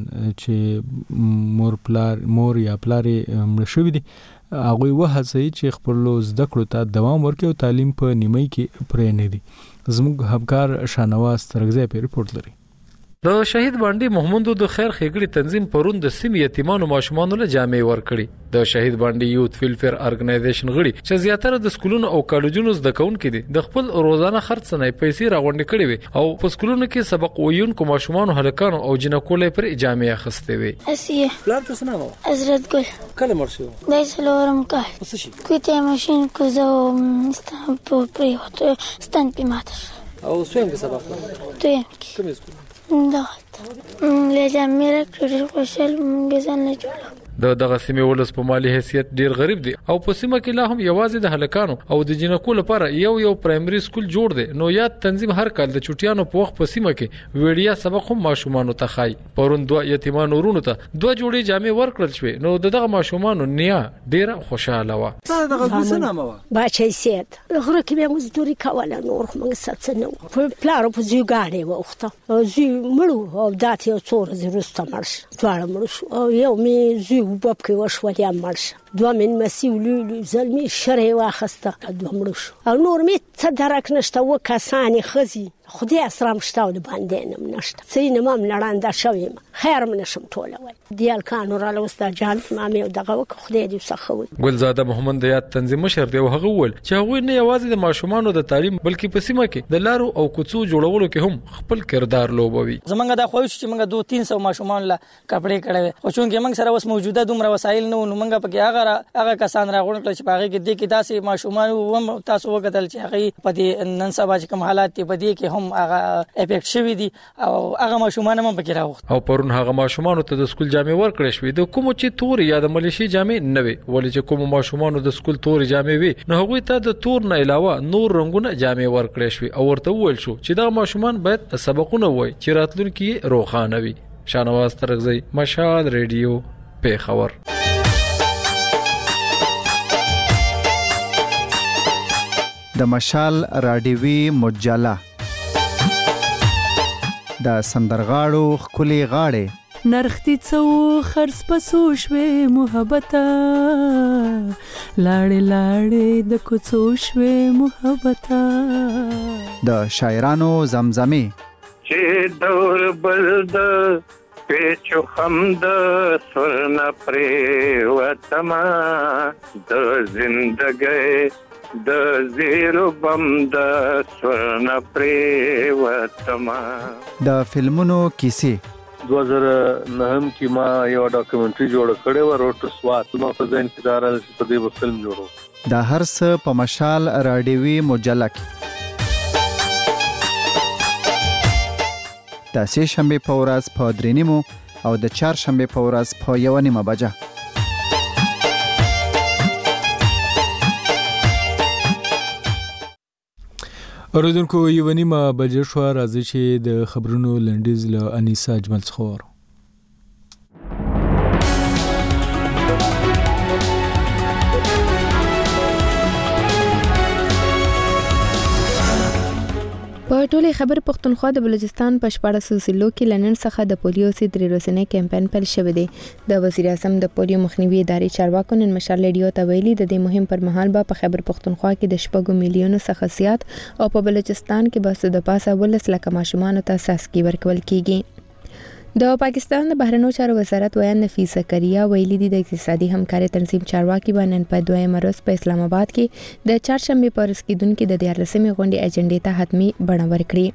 چې مور پلار مور یا پلار مړ شوي دي هغوی وهڅوي چې خپلو زده کړو ته دوام ورکړي او تعلیم په نیمۍ کې پرې نه دي. زموږ همکار شاهنواز ترکزی په رپورت لري. د شهید باندې محمدو د خیر خېګړي تنظیم پرون د سیمې یتیمانو ماشومانو له جامې ورکړي. د شهید باندې یوث ویلفیر ارګنایزیشن غړي چې زیاتره د سکولونو او کالجونو زده کوونکي دي د خپل روزانه خرڅ نه پیسې راغونډې کړې وي او په سکولونو کې سبق ویونکو ماشومانو هلکانو او جنکو له پر جامې اخستې وي. اسیه پلان څه نه و حضرت ګل کله مرشو دای سلورم کا څه شي کوته ماشين کو زو ستام په پریوت ستان په ماتر او څنګه سبق ته کوم سکول دا لږه مې راکړل خوشال مې ځان نه جوړ د دغه سیمې ولس په مالی حیثیت ډیر غریب دي او په سیمه کې لا هم یوازې د هلکانو او د جنکو لپاره یو یو پرایمري سکول جوړ دی. نو یاد تنظیم هر کال د چټیانو په وخت په سیمه کې ویډیا سبق هم ماشومانو ته خای. پرون دوه یتیمانو ورونو ته دوه جوړې جامې ورکړل شوې. نو دغه ماشومانو نیا ډیر خوشاله و. دغه څه نامه و بچي سید غره کې به مزدوري کوله نور موږ څه نه په پلارو په زیګاړې وخته زی مړو او دات یو څور زروسته مرش ټول مرش او یو می زی وباب کې وشولیا مرش دوه من مسیولو زلمی شرع واخسته دوه مرش او نور می څه درک نشته و کسانی خزي خدای اسرام شته د باندې نم نشته سینه مم لړاندا شویم خیر من نشم ټوله وای دیال کانو را لوستا جان مامي دغه وک خدای دې وسخوي. ګلزاده محمد دیات تنظیم مشر دی او هغه ول چې هغه نه یوازې د ماشومانو د تعلیم بلکې په سیمه کې د لارو او کوڅو جوړولو کې هم خپل کردار لوبوي. زمونږ د خوښ چې موږ دوه تین سو ماشومان لا کپڑے کړي او چون کې موږ سره اوس موجوده دومره وسایل نه نو موږ پکې هغه هغه کسان راغونډ کړي چې پاغه کې د کې داسې ماشومان و تاسو وکتل چې هغه په دې نن سبا چې کوم حالات په دې کې هم هغه افیکټ شوی دي او هغه ماشومان هم پکې راوخت. او پرون هغه ماشومان ته د سکول جامې ورکړې شوې د کوم چې تور یا د ملیشي جامې نه وي ولې چې کوم ماشومان د سکول تور جامې وي نو هغه ته د تور نه علاوه نور رنگونه جامې ورکړې شوې او ورته وویل شو چې دا ماشومان باید سبقونه وای چې راتلونکي روخانه وي. شاهنواز ترکزی مشال ریډیو پیښور. د مشال راډیوي مجله د سندرغاړو خولي غاړې نرختی څو خرڅ پسو شوي محبته لاړې لاړې د کوڅو شوي محبته د شاعرانو زمزمې چې دور بل د پیچو خم د سرنا پرې وتما د زندګۍ د زیرو بم د سرنا پرې وتما. د فلمونو کیسې دو هزار نهم کې ما یو ډاکومنټري جوړ کړې و روټ سوات ما په ځین کې دارل چې په دې فلم جوړو. د هر څه په مشال راډیوي مجله کې د سه شنبه په ورځ په درې نیمو او د چهار شنبه په ورځ په یو نیمه بجه. اوریدونکو یو نیمه بجه شو راځي چې د خبرونو لنډیز له انیسا اجمل څخه په ټوله خبر پښتونخوا د بلوچستان په شپاړسو ضلعو کې لنن څخه د پولیو سي درې ورځې کمپاین پیل شوی دی. د وزیر اعظم د پولیو مخنیوي ادارې چارواکو نن مشال ریډیو ته ویلي د دې مهم پر مهال به په خبر پښتونخوا کې د شپږو میلیونو څخه زیات او په بلوچستان کې به څه د پاسه ولس لکه ماشومان ته ساسکي ورکول کیږي. د پاکستان د بهرنیو چارو وزارت ویان نفیس زکریا ویلي دي د اقتصادي همکارۍ تنظیم چارواکي باندې په دویم ورځ په اسلام آباد کې د چهارشنبه پر ورځ کېدونکو د دیارلسمې غونډې اجنډې ته حتمی بڼه ورکړي.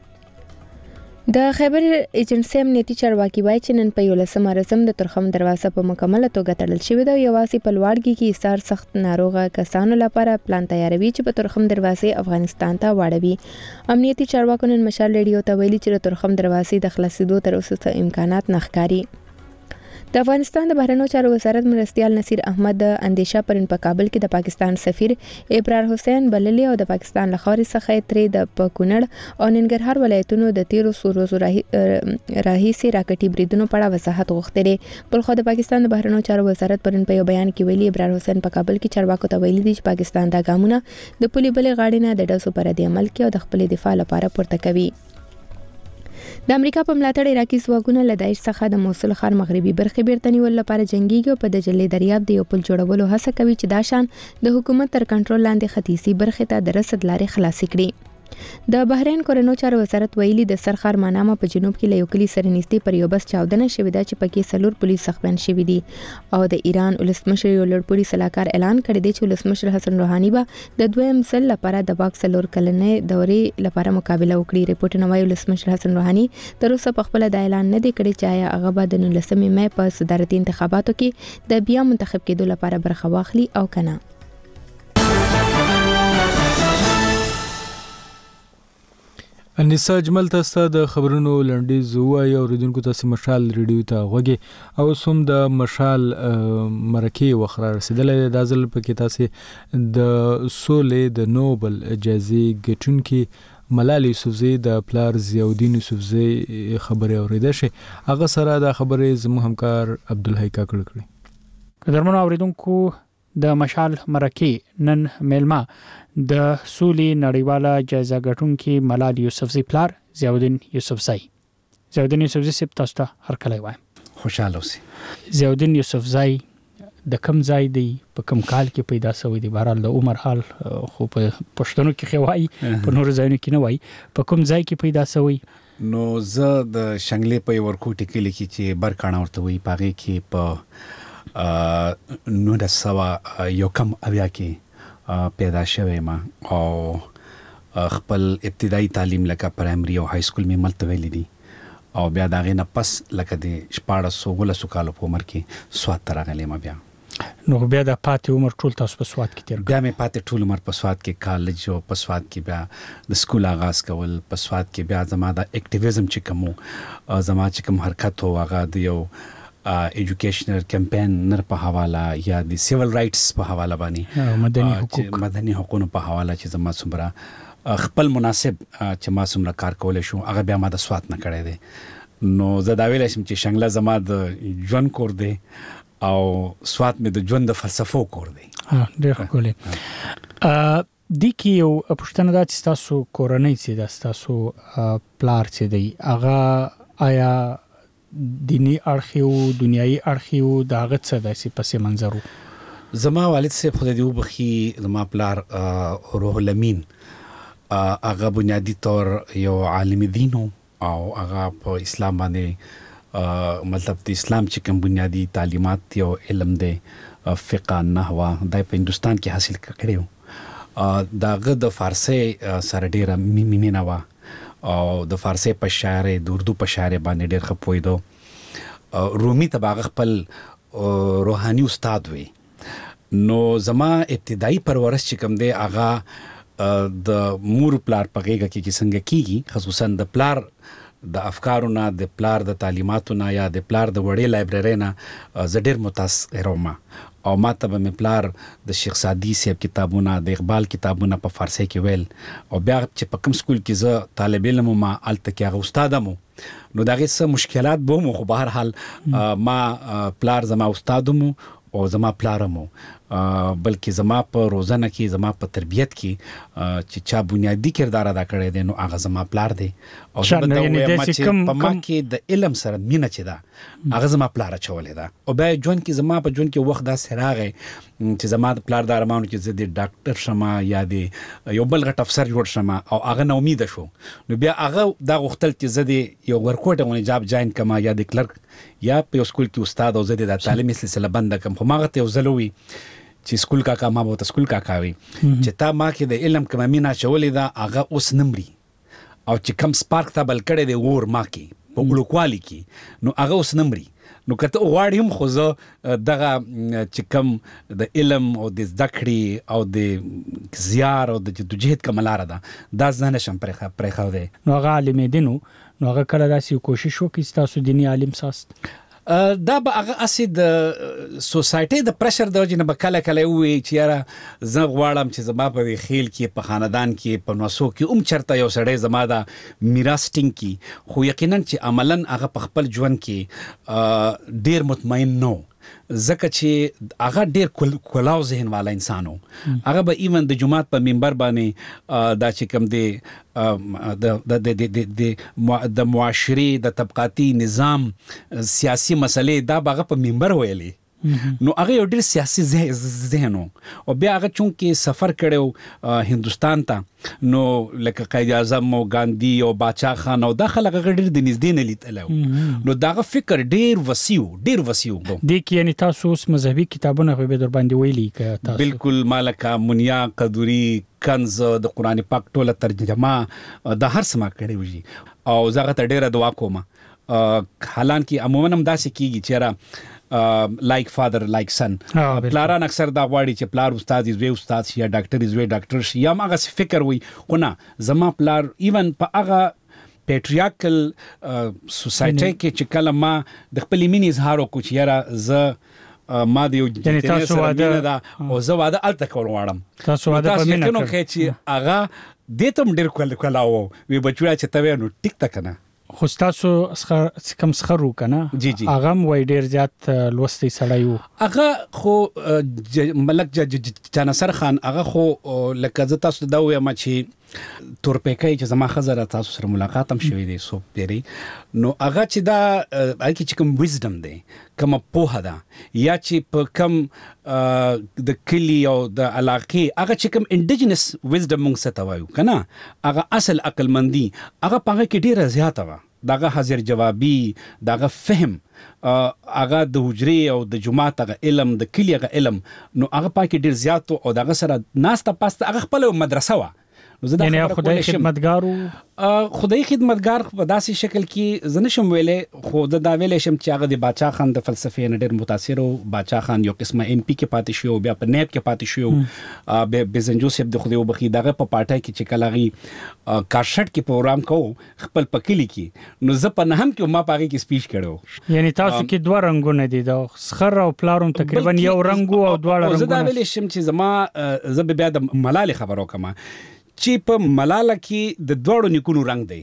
د خیبر ایجنسی امنیتي چارواکي وایي چې نن په یولسمه ورځ د ترخم دروازه په مکمله توګه تړل شوې ده. یوازې په لوړګي کې ایثار سخت ناروغه کسانو لپاره پلان تیاروي چې په ترخم دروازې افغانستان ته واړوي. امنیتي چارواکو نن مشال ریډیو ته ویلي چې د ترخم دروازې د خلاصېدو تر اوسه امکانات نه ښکاري. د افغانستان د بهرنیو چارو وزارت مرستیال نصیر احمد د اندیشه پرین په کابل کې د پاکستان سفیر ابرار حسین بللی او د پاکستان لخوا څخه ترې د پکونړ او ننګرهار ولایتونو د تیرو سوروزو راهیسي راکټي بریدونو په اړه وضاحت غوښتي. بل خو د پاکستان د بهرنیو چارو وزارت پرین په یو بیان کې ویلي ابرار حسین په کابل کې چارواکو ته ویلي دي چې پاکستان د ګامونه د پولي بلې غاړې نه د ډزو پر د عمل کې او د خپل دفاع لپاره پورته کوي. د امریکا په ملاتړ عراقي ځواکونه له داعش څخه د موصل ښار مغربي برخې بیرته نیول لپاره جنگيږي او په د جلې دریاب د یو پل جوړولو هڅه کوي چې دا شان د حکومت تر کنټرول لاندې ختیځي برخې ته د رسد لارې خلاصې کړي. د بحرین کورنو چارو وزارت ویلي د سرخار مانامه په جنوب کې له یو کلی سره نږدې پر یو بس چاودنه شوې ده چې پکې څلور پولیس ځخمن شوي دي او د ایران ولسمشر یو لوړ پوړي سلاکار اعلان کړی دی چې ولسمشر حسن روحاني به د دویم ځل لپاره د واک څلور کلنې دورې لپاره مقابله وکړي. ریپورټونه وايي ولسمشر حسن روحاني تر اوسه په خپل د اعلان نه دی کړی چې آیا هغه به د نولسمې مې په صدارتي انتخاباتو کې د بیا منتخب کېدو لپاره برخه واخلي او کنه. انیسا اجمل تاسو د خبرونو لنډیز وایي اوریدونکو تاسو مشال ریډیو ته غوږی او سوم د مشال مرکه وخره رسیدلې د ازل په کې تاسو د سولې د نوبل جایزې ګټونکي ملالي یوسفزي د پلار ضیاءالدین یوسفزي خبره اوریدل شي. هغه سره د خبره زمو همکار عبدالحی کاکړ کړی. قدرمنو اوریدونکو د مشال مرکه نن میلما د سولې نړیواله جایزه ګټونکي ملالي یوسفزي پلار ضیاءالدین یوسفزي ضیاءالدین یوسفزي سپ تاسو ته هر کله وایم خوشاله اوسئ. ضیاءالدین یوسفزي د کم ځای دی په کم کال کې پیدا شوی دی؟ بهرحال د عمر حال خو په پښتنو کې خوای په نور ځایونو کې نه وای. په کوم ځای کې پیدا شوی؟ نو زه د شنګلې په ورکوټ کې لیکي چې برکانه ورته وی پاغه کې په نو د سوا یو کم اویا کې پیدا شوی ما او خپل ابتدایي تعلیم لکه پرایمري او های سکول مې ملته ویلې دي او بیا دا غي نه پس لکه د شپاړسو ولسو کالو په عمر کې سواد ترغلې ما بیا نو بیا د پاتې عمر ټول تاسو په سواد کې تیر بیا مې پاتې ټول عمر په سواد کې کالج او په سواد کې بیا د سکول آغاز کول په سواد کې بیا زما د اکټیویزم چې کوم زما چې کوم حرکت هو هغه د یو ایجوکیشنل کمپاین نر په حواله یا د سیویل رائټس په حواله باندې مدني حقوق مدني حقوقو په حواله چې زما څومره خپل مناسب چې ما څومره کار کولای شو هغه بیا ما د سواد نه کړی دی. نو زه دا ویلای شم چې شنګله زما د ژوند کور دی او سواد مې د ژوند د فلسفو کور دی. ها ډېر ښکلی. د کې یو پوښتنه ده چې تاسو کورنۍ چې د تاسو پلار چې دی هغه آیا دینی اړخیو دنیایي اړخیو دا غڅ داسې پسې منظرو؟ زما والد صاحب خدای دې وبخي زما پلار روح الامین هغه بنیادی طور یو عالم دین او هغه په اسلام باندې مطلب د اسلام چې کوم بنیادی تعلیمات یو علم دی فقه نحوه د په هندستان کې حاصل کړیو. داغه د فارسی سره ډیره مینه وا او د فارسی په شاعر د اردو په شاعر باندې ډېر ښه پوهیدو. رومي ته باغ خپل روحاني استاد وي. نو زما ابتدایي پرورش چې کوم دی هغه د مور پلار په غېږه کې څنګه کیږي خصوصا د پلار د افکارو نه د پلار د تعلیماتو نه یا د پلار د وړې لایبرری نه زه ډېر متاثر وم او ما ته به مې پلار د شیخ سعدي صاحب کتابونه د اقبال کتابونه په فارسی کې ویل او بیا چې په کوم سکول کې زه طالب علم ما الته کې هغه استاد مو نو دغه څه مشکلات به مو خو به هر حال ما پلار زما استاد مو او زما پلار مو بلکې زما په روزنه کې زما په تربیت کې چې چا بنیادی کردار ادا کړی دی نو هغه زما پلار دی او زه به دا وایم چې په ما کې د علم سره مینه چې ده هغه زما پلار اچولې ده او بیا ژوند کې زما په ژوند کې وخت داسې راغی چې زما د پلار د ارمانو چې زه د ډاکټر شم یا د یو بل غټ افسر جوړ شم او هغه نه امید شو نو بیا هغه دا غوښتل چې زه د یو ورکوټ غونې جاب جاین کما یا د کلرک یا په سکول کې استاد او زه د تعلیمي سلسله بند کم خو ما غته وزلوي چې سکول کاکا ما به سکول کاکا وي چې تا ما کې د علم کومه مینا چولې دا هغه اوس نمرې او چې کم سپارک تا بل کړي د ور ما کې په وړوکوالي کې نو هغه اوس نمرې نو کته غواړم خو زه دغه چې کم د علم او د ذکرې او د زیار او د جدوجہد کملاره ده دا ځنه شم پرخه پرخه ده نو هغه عالم دینو نو هغه کله داسې کوشش وکړي تاسو دینی عالم ساست دا به هغه اسی د سوسایټي د پرشر د وجې نه به کله کله وي چې یاره زه غواړم چې زما په خیل کې په خاندان کې په نوسو کې اوم چرته یو سړی زما د میراث ټینګ کی خو یقینا چې عملاً هغه په خپل ژوند کې ډیر مطمئن نو زکه چې هغه ډیر کلاو ذهن والا انسانو هغه به ایون د جمعات په منبر باندې دا چې کوم دی د د د د د معاشري د طبقاتي نظام سیاسي مسلې دا هغه په منبر ویلي نو هغه یو ډیر سیاسي ذهن او بیا هغه چونکې سفر کړو هندستان ته نو لکه قائد اعظم او ګاندھی او باچا خان او داخله هغه ډیر د نږدې نه لیدل نو داغه فکر ډیر وسیع ډیر وسیع دی کې یعنی تاسو اوس مذهبي کتابونه به در باندې ویلي ک تاسو بالکل مالکا منیا قدوری کنز د قران پاک ټوله ترجمه د هر سما کړي وږي او زغه ته ډیره دعا کوم حالانکه عموما هم داسې کیږي چې لایک فادر لایک سن پلاران اکثر دا غواړي چې پلار استاد زوی استاد شي یا ډاکټر زوی ډاکټر شي یا هغه فکر وي خو نه زما پلار ایون په هغه پیټریارکل سوسایټي کې چې کله ما د خپل مینې اظهار وکړ چې یاره زه ما د یو جنې سره مینه ده او زه واده الته کول غواړم تاسو واده په مینه کوم چې هغه د ته ډیر کول کولاو وی بچو چې ته نو ټیک تک نه خو تاسو کم سخرو کنه جی جی هغه وای ډیر زیات لوستي سړی وو هغه خو ملک جانصر خان هغه خو لکه زه تاسو دا وایم چې تورپېکای چې زما خزر تاسو سره ملاقات هم شوی دی سو پیری نو هغه چې دا هغه چې کوم ویزډم دی کوم په هدا یا چې په کوم د کلی او د علاقې هغه چې کوم انډیجنس ویزډم موږ څه وایو کنه هغه اصل عقل مندي هغه پاره کې ډیره زیاته و داغه حاضر جوابي داغه فهم هغه د حجرې او د جماعت هغه علم د کلی هغه علم نو هغه پاکي ډیر زیات او داغه سره ناسته پاسته هغه خپل مدرسه و یعنی خدای خدمتګار خدای خدمتګار په داسې شکل کې زنه شم ویلې خو د دا ویلې شم چې هغه د باچا خان د فلسفې نه ډېر متاثر او باچا خان یو قسمه ان پی کې پاتې شو بیا په نیب کې پاتې شو به بزنجو سیب د خدای وبخي دغه په پټای کې چې کلاغي کارشټ کې پروګرام کو خپل پکلی کې نو زه په نه هم کې ما پاږي کې سپیچ کړو یعنی تاسو کې دوه رنگونه دي د سخر او پلاروم تقریبا یو رنگ او دواړه رنگونه زه دا ویلې شم چې زما زه بیا د ملال خبرو کما چې په ملاله کې د دوړو نیکونو رنگ دی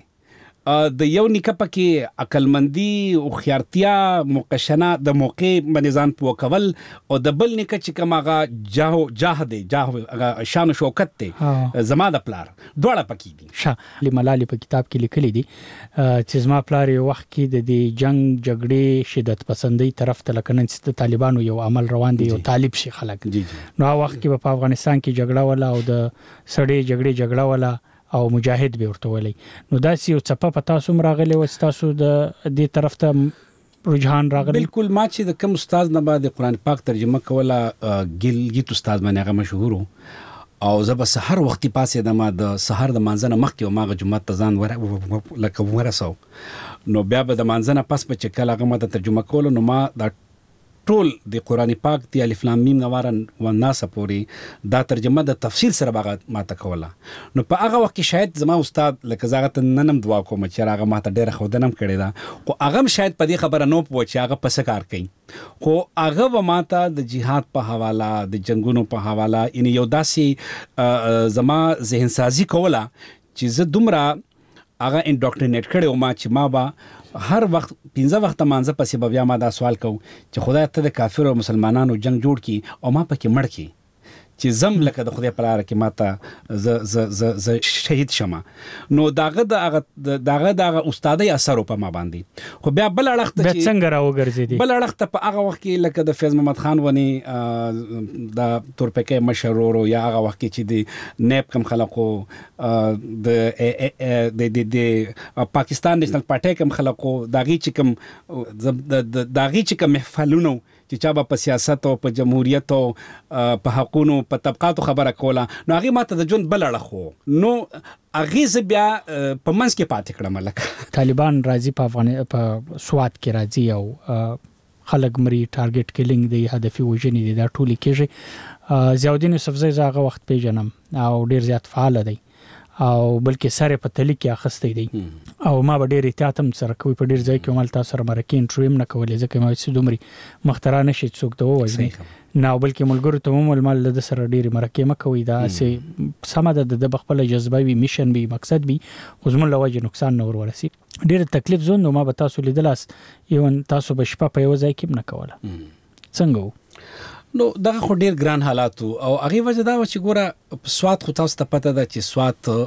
د یو نیکه پکې عقلمندي او خیارتیا مقشنه د موقع بنظام په کول او د بل نیکه چې کومه جاه جاه دی جاه شان شوکت دی زما د پلار دوړه پکې دي ش لملال په کتاب کې لیکلي دي چې زما پلار یو وخت کې د جنگ جګړې شدت پسندۍ طرف ته لکنن چې طالبانو یو عمل روان دي او طالب شي خلک نو وخت کې په افغانستان کې جګړه ولا او د سړې جګړې جګړه ولا او مجاهد به ورته ولي نو داسې یو څپه پتا سوم راغلی و تاسو د دې طرف ته رجحان راغلی بالکل ما چې د کوم استاد نه بعد قرآن پاک ترجمه کوله ګلګیت استاد باندې هغه مشهور او زه به سحر وختي پاسې د ما د سحر د مانځنه مخکې او ما جمعه تزان ور لکه ورسو نو بیا به د مانځنه پس په چکل هغه ما د ترجمه کوله نو ما د ټول د قرآن پاک دی الف لام میم نوارن و الناس پوری دا ترجمه د تفسیر سره باغ ما ته کوله نو په هغه وخت کې شاید زما استاد لکه زغه ننم دعا کوم چې هغه ما ته ډیره خودنم کړی دا خو هغه شاید په دې خبره نو پوه چې هغه پس کار کوي خو هغه و ما ته د جهاد په حواله د جنگونو په حواله ان یو داسي زما ذهن سازي کوله چې زه دومره هغه انډاکټرینیټ کړو ما چې ما با هر وخت پنځه وخت مانځه پسې به بیا ما دا سوال کو چې خدای ته د کافر او مسلمانانو جنگ جوړ کی او ما پکې مړ کی چې زم لکه د خدای په لار کې ماته ز ز ز ز شهید شمه نو داغه د داغه د استادي اثر په ما باندې خو بیا بل اړخ ته چې څنګه راوګرځیدي بل اړخ ته په هغه وخت کې لکه د فیض محمد خان ونی د تورپکې مشرورو یا هغه وخت کې چې د نیب کم خلکو د د د پاکستان نېشنل پارټي کم خلکو داغي چې کم د داغي چې کم محفلونو چې چا په سیاست او په جمهوریت او په حقوقو په طبقاتو خبره کوله نو هغه ماته د جون بل اړخو نو هغه ز بیا په منځ کې پاتې کړم لکه طالبان راځي په افغان په سواد کې راځي او خلک مري ټارګټ کیلینګ دی هدفي وژنې دي دا ټول کېږي ضیاءالدین یوسفزی زغه وخت پیژنم او ډیر زیات فعال دی او بلکې سره په تلی کې اخستې دی او ما به ډیر احتیاط هم سره کوي په ډیر ځای کې مال تاسو سره مرکه انټرویو نه کولې ځکه ما چې دومره مخترانه شي څوک ته وایي نه بلکې ملګرو ته هم مال د سره ډیر مرکه مکوي دا سي سم د بخپل جذبه وي میشن وي مقصد وي خو زموږ لوجه نقصان نه ورورسي ډیر تکلیف زون نو ما به تاسو لیدلاس ایون تاسو به شپه په یو ځای کې نه کوله څنګه نو دغه خو ډیر ګران حالات او هغه وجه دا و چې ګوره سواد خو تاسو ته پته ده چې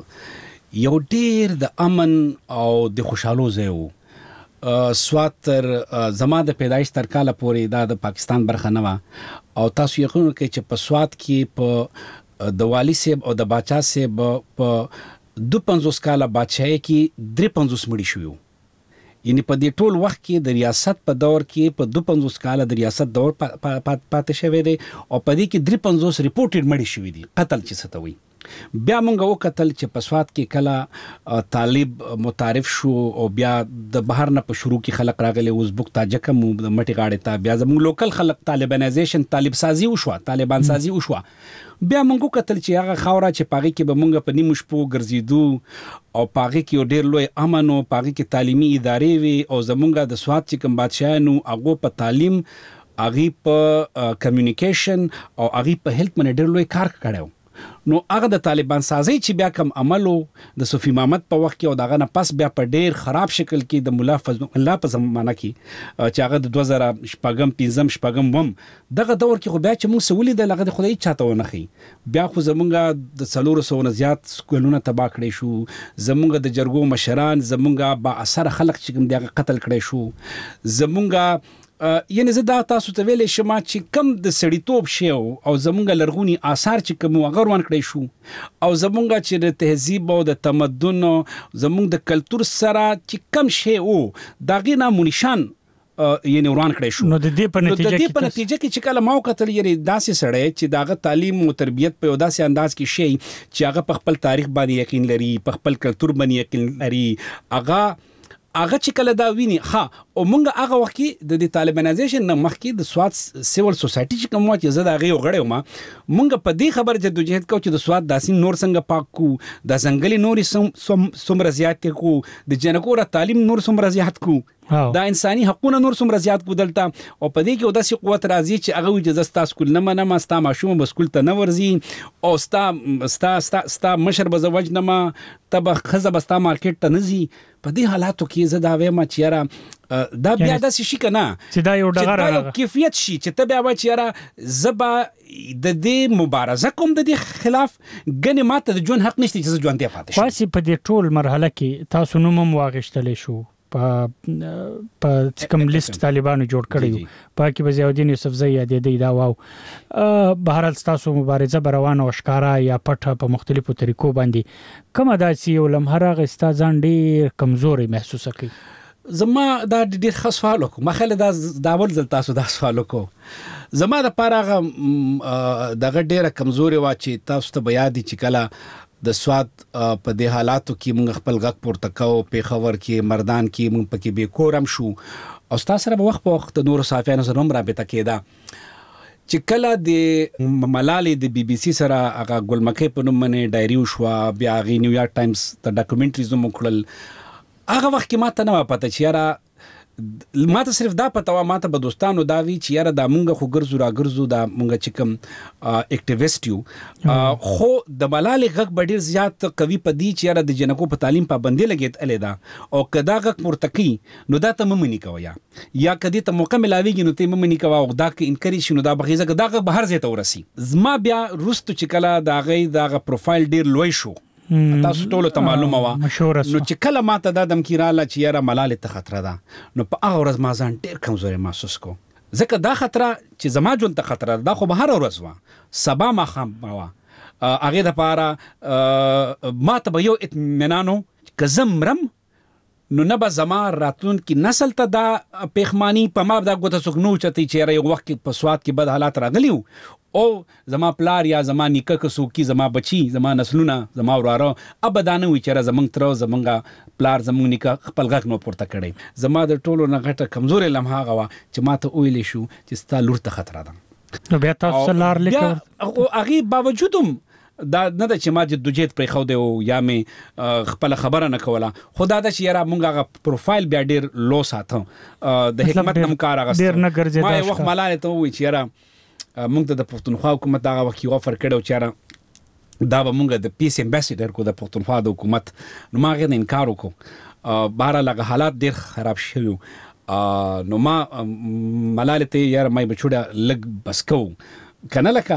سواد یو ډیر د امن او د خوشحالو ځای و سواد تر زما د پیدایش تر کاله پورې دا د پاکستان برخه نه و او تاسو یقین کوئ چې په سواد کې په د والی صاحب او د باچا صاحب په دو پنځوس کاله بادشاہي کې درې پنځوس مړي شوی یعنی په دې ټول وخت کې د ریاست په دور کې په دو پنځوس کاله د ریاست دور پاتې شوی دی او په دې کې درې پنځوس ریپورټډ مړي شوی دي قتل چې ستوي بیا مونږ وکتل چې په سواد کې کله طالب متعارف شو او بیا د بهر نه په شروع کې خلک راغلي ازبک تاجک مو د مټي غاړه ته بیا زموږ لوکل خلک طالبانایزیشن طالب سازي وشو طالبان سازي وشو بیا مونږ کتل چې هغه خاورا چې پاغي کې به مونږ په نیمه شپو ګرځیدو او پاغي کې ډېر لوی امن او پاغي کې تعلیمي ادارې وي او زمونږ د سواد چې کوم بادشاہانو هغه په تعلیم هغه په کمیونیکیشن او هغه په هیلث باندې ډېر لوی کار کړو نو هغه د طالبان سازي چې بیا کوم عملو د صوفي محمد په وخت کې او دغه نه پس بیا په ډیر خراب شکل کې د مولا فضل الله په زمانه کې چې هغه د دوه زره شپږم پنځم شپږم وم دغه دور کې خو بیا چې موږ سولې د لغه خدای چاته ونه خي بیا خو زمونږ د څلور سو نه زیات سکولونه تباہ کړي شو زمونږ د جرګو مشران زمونږ با اثر خلک چې کوم دغه قتل کړي شو زمونږ یعنی زه دا تاسو ته ویلې شم چې کم د سړیتوب شی او زمونږ لرغونی آثار چې کوم غروان کړی شو او زمونږ چې د تهذیب او د تمدن زمونږ د کلچر سره چې کم شی او داغه نامو نشان یعنی وران کړی شو نو د دې په نتیجه کې په نتیجه کې چې کله ما وکتل یعنی داسې سړی چې داغه تعلیم او تربیت په داسې انداز کې شي چې هغه په خپل تاریخ باندې یقین لري په خپل کلچر باندې یقین لري هغه هغه چې کله دا ویني ها او مونږ هغه وخت کې د طالبانایزیشن نه مخکې د سواد سیول سوسایټي چې کوم چې زه دا غي وغړې ما مونږ په دې خبر جدوجہد کو چې د سواد داسې نور څنګه پاک کو د ځنګلي نوري سم رضایت کو د جنکو را تعلیم نور سم رضایت کو دا انساني حقوقونه نور سم رضایت کو دلته او په دې کې داسې قوت راځي چې هغه اجازه تاسو کول نه منه ما ستا ماشوم بسکول ته نه ورزي او ستا ستا ستا ستا مشر بزوج نه ما تب خزه بستا مارکیټ ته نزي په دې حالاتو کې زه دا وایم چې یاره دا بیا د شي کنه چې دا یو ډغره کیفیت شي چې ته بیا و چې یاره زبا د دې مبارزه کوم د دې خلاف غنی ماته د جون حق نشته چې ځوان دی پاتې شي خاصه په دې ټول مرحله کې تاسو نوم هم واغښتلې شو په په کوم لیست طالبانو جوړ کړی په کې به ضیاءالدین یوسفزی یادې دی دا واو بهرحال تاسو مبارزه روانه او ښکارا یا پټه په مختلفو طریقو باندې کومه داسې یو لمحه غستا ځان ډیر کمزوري محسوس کړي زما دا ډیر خاص سوال وکم مخاله دا داول زل تاسو دا سوال وکړو زما د پاره دغه ډیره کمزوري وا چې تاسو ته بیا دي چې کله د سواد په دې حالاتو کې موږ خپل غږ پورته کوو په خبر کې مردان کې موږ پکې به کورم شو او تاسو سره په وخت په وخت نور صحافیانو سره هم رابطه کېده چې کله د ملالې د بي بي سي سره هغه ګلمکې په نوم باندې ډایري وشو بیا غي نیویارک ټایمز ته ډاکومنټریز هم کړل هغه وخت کې ماته نه پته چې یاره ما ته صرف دا پته وا، ما ته به دوستانو دا وی چې یاره دا مونږ خو ګرځو را ګرځو دا مونږ چې کوم اکټیویسټ یو، خو د ملالې غږ به ډېر زیات قوي په دې چې یاره د جنکو په تعلیم پابندي لګېدلې ده، او که دا غږ پورته کوي نو دا ته مه مني کوه، یا یا که دې ته موقع ملاویږي نو ته مه مني کوه، او دا که انکریج شي نو دا به ځکه دا غږ به هر ځای ته ورسي. زما بیا وروستو چې کله د هغې د هغه پروفایل ډېر لوی شو، تاسو ټولو ته معلومه وه، نو چې کله ما ته دا دمکي راله چې یاره ملالې ته خطره ده، نو په هغه ورځ ما ځان ډېر کمزوری محسوس کو، ځکه دا خطره چې زما ژوند ته خطره ده دا خو به هره ورځ وه، سبا ماښام به وه، هغې دپاره ما ته به یو اطمینان و که زه مرم نو نه به زما راتلونکي نسل ته دا پېښماني په ما دا ګوته څوک نه اوچتوي چې یاره یو وخت کې په سوات کې بد حالات راغلي وو، او زما پلار یا زما نیکه که څوک زما بچي زما نسلونه زما وراره اب دا نه وي چې یاره زمونږ تره زمونږ پلار زمونږ نیکه خپل غږ نو پورته کړی. زما د ټولو نه غټه کمزورې لمحه هغه وه چې ما ته ویلی شو چې ستا لور ته خطره ده. نو بیا تاسو څه لار لیکه؟ هغې باوجود هم دا نه ده چې ما جدوجهد پرېښودی او یا مې خپله خبره نه کوله، خو دا ده چې یاره مونږ هغه پروفایل بیا ډېر لو ساته، د حکمت نه مو کار اخیسته. ما یو وخت ملالې ته ووایي چې یاره مونږ ته د پښتونخوا حکومت هغه وخت یو افر کړی و چې یاره دا به مونږ د پیس امبیسیډر کو د پښتونخوا د حکومت، نو ما هغې نه انکار وکړو. بهرحال هغه حالات ډېر خراب شوي وو، نو ما ملالې ته یاره ما یې بچوړه لږ بس کوو کنه، لکه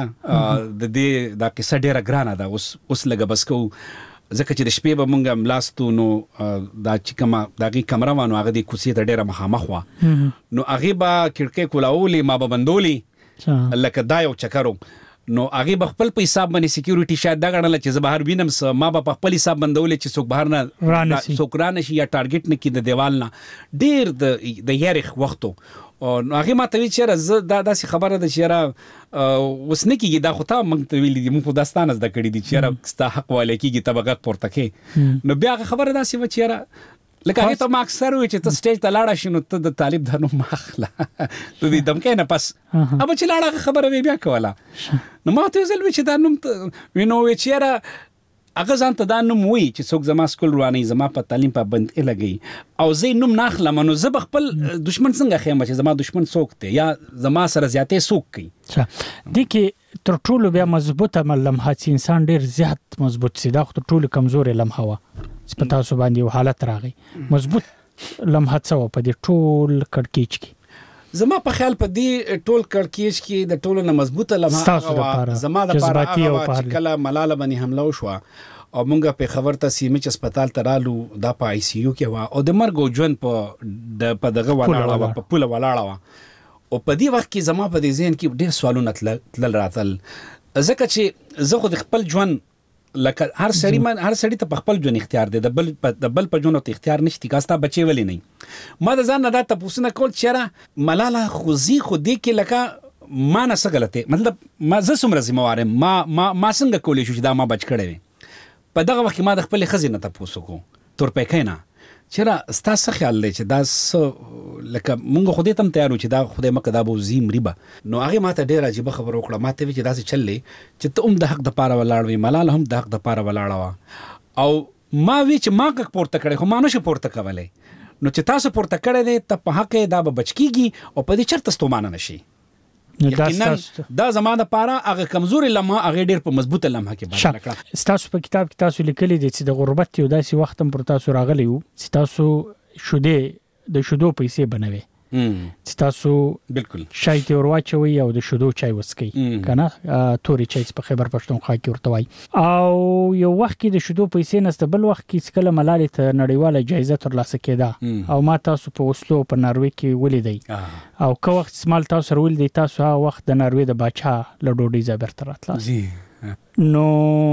د دې دا قصه ډیره ګرانه ده، اوس اوس لږه بس کوو، ځکه چې د شپې به مونږ ملاستو، نو دا چې کومه د هغې کمره وه نو هغه دې کوڅې ته ډېره مخامخ وه، نو هغې به کړکۍ کولاولې، ما به بندولې لکه دا یو چکر و، نو هغې به خپل په حساب باندې سیکیورټي شاید دا ګڼله چې زه بهر وینم، ما به په خپل حساب بندولې چې څوک بهر نه څوک رانه شي یا ټارګېټ نه کړي د دیوال نه. ډېر د یارې وخت و، نو هغې ما ته ویل چې یاره زه دا داسې خبره ده چې یاره اوس نه کېږي، دا خو تا موږ ته ویلي دي، موږ خو دا ستا نه زده کړي دي چې یاره ستا حق والی کېږي ته به غږ پورته کړې. نو بیا هغه خبره داسې وه چې یاره لکه هغې ته ما اکثر وایي چې ته سټیج ته لاړه شي نو ته د طالب دا نوم مه اخله د دې دمکۍ نه پس، ابه چې لاړه هغه خبره مې بیا کوله. نو ما ته یو ځل وایي چې دا نوم نو وایي چې یاره هغه ځان ته دا نوم وایي چې څوک زما سکول روانوي، زما په تعلیم پابندي لګوي، او زه نوم نه اخلم، نو زه به خپل دشمن څنګه ښیم چې زما دشمن څوک دی یا زما سره زیاتې څوک کوي. دې کې تر ټولو بیا مضبوطه لمحه چې انسان ډېر زیات مضبوط سي، دا خو تر ټولو کمزورې لمحه وه چې په تاسو باندې یو حالت راغی. مضبوط لمحه څه وه په دې ټول کړکېچ کې؟ زما په خیال په دې ټول کړکېچ کې د ټولو نه مضبوطه لمحه هغه زما دپاره هغه وه چې کله ملاله باندې حمله وشوه او مونږ پېښور ته سیمج هسپتال ته رالو، دا په آی سی یو کې وه، او د مرګ او ژوند په په دغه ولاړه وه، په پوله ولاړه وه، او په دې وخت کې زما په دې ذهن کې ډېر سوالونه تلل راتل، ځکه چې زه خو د خپل ژوند لکه هر سړی من هر سړی ته په خپل ژوند اختیار دی، د بل د بل په ژوند ته اختیار نشته، که ستا بچی ولې نه. ما د ځان نه دا تپوسونه کول چې یاره ملاله خو زی خو دې کې لکه ما نه څه غلطې، مطلب ما زه څومره ذمهوار یم، ما ما ما څنګه کولی شو چې دا ما بچ کړی وي. په دغه وخت کې ما د خپلې ښځې نه تپوس وکړو تورپیکۍ نه چې یاره ستا څه خیال دی چې دا څه لکه مونږ خو دې ته هم تیار وو چې دا خدای مکه دا به وځي مري به. نو هغې ما ته ډېره عجیبه خبره وکړه، ما ته ویل چې داسې چل دی چې ته هم د حق دپاره ولاړ وې، ملاله هم د حق دپاره ولاړه وه، او ما وی چې ما غږ پورته کړی خو ما نشو پورته کولی، نو چې تاسو پورته کړی دی ته په حق دا به بچ کېږي او په دې چېرته ستومانه نه شي. یقینا دا زما دپاره هغه کمزورې لمحه هغې ډېر په مضبوطه لمحه کې بدله کړه. ستاسو په کتاب کې تاسو لیکلي دي چې د غربت یو داسې وخت هم پر تاسو راغلی و چې تاسو شودې د شودو پیسې بنوي، چې تاسو بالکل شای ته ورواچوي او د شودو چای وڅکئ کنه، تورې چای په خیبر پښتونخوا کې ورته وایي، او یو وخت کې د شودو پیسې نسته، بل وخت کې چې کله ملالې ته نړیواله جایزه ترلاسه کېده او ما تاسو په اوسلو په ناروې کې ولیدئ، او که وخت مال تاسو سره ولیدئ تاسو هغه وخت د ناروې د باچا له ډوډۍ ځای بیرته راتلاست، نو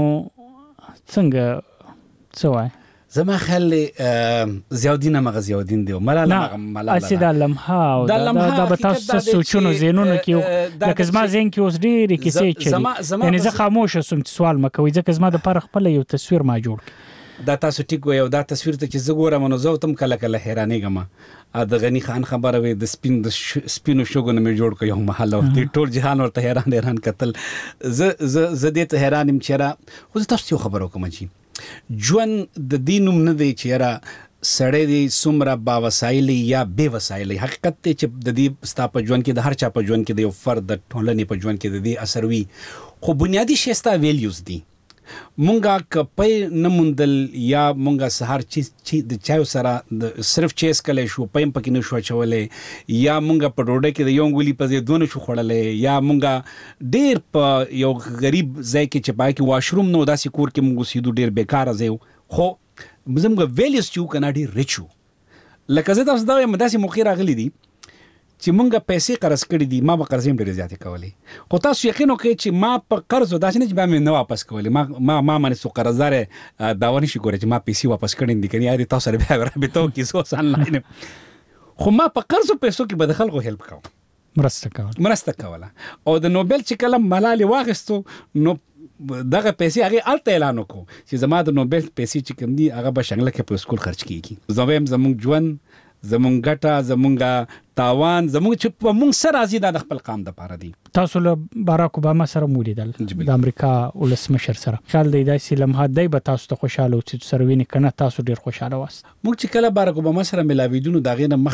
څنګه څه وایي؟ زما خیال ضیاءالدین همغه ضیاءالدین دی او ملاله هغه ملاله اسی دا لمحه او دا به تاسو سوچونو ذهنونو کې لکه زما ذهن کې اوس ډېرې کیسې چلي، یعنې زه خاموشه سوم چې سوال مه کوئ ځکه زما دپاره خپله یو تصویر ما جوړ کړي. دا تاسو ټیک وایي، او دا تصویر ته چې زه ګورم نو زه هم کله کله حیرانېږم، د غني خان خبره وي د سپین د سپینو شګو نه مې جوړ کړ یو محل، او د ټول جهان ورته حیران حیران کتل. زه زه زه دې ته حیران یم چې یاره خو زه تاسو یو خبره وکړم چې ژوند د دې نوم نه دی چې یاره سړی دی څومره با وسایل یا بې وسایل حقیقت دی چې د دې ستا په ژوند کې د هر چا په ژوند کې د یو فرد د ټولنې په ژوند کې د دې اثر وي خو بنیادي شی ستا ویلیوز دي مونږه کپی نه موندل یا مونږه سهار چې د چایو سره د صرف چیس کلی شو پیم پکې نه شو اچولی یا مونږه په ډوډۍ کې د یو انګولي په ځای دونه شو خوړلی یا مونږه ډېر په یو غریب ځای کې چې پای کې واشروم نه و داسې کور کې مونږ اوسېدو ډېر بیکاره ځای خو زموږ ویلیوز چې و که نه ډېر ریچ و لکه زه تاسو دا وایم داسې موقع راغلی دي چې مونږه پیسې قرض کړي دي ما به قرضې هم ډېرې زیاتې کولې خو تاسو یقین وکړئ چې ما په قرض داسې نه چې بیا مې نه واپس کولې ما ما ما باندې څو قرضدار دعوا نشي کولی چې ما پیسې واپس کړې دي که نه یا دې تاسو سره بیا رابطه وکړي زه اوس آنلاین خو ما په قرضو پیسو کې به د خلکو هیلپ کوم مرسته کوله مرسته کوله او د نوبل چې کله ملالې واخیستو نو دغه پیسې هغې هلته اعلان وکړو چې زما د نوبل پیسې چې کوم دي هغه به شنګله کې په سکول خرچ کېږي زه وایم زموږ ژوند زمونږ ګټه زمونږ تاوان زمونږ چې په مونږ سره راځي دا د خپل قام دپاره دی. تاسو له باراک اوباما سره ولیدل د امریکا ولسمشر سره خیال دی داسې لمحات دی به تاسو ته خوشحاله اوسئ چې سره وینئ که نه تاسو ډېر خوشحاله واست. موږ چې کله باراک اوباما سره ملاوېدو نو د هغې نه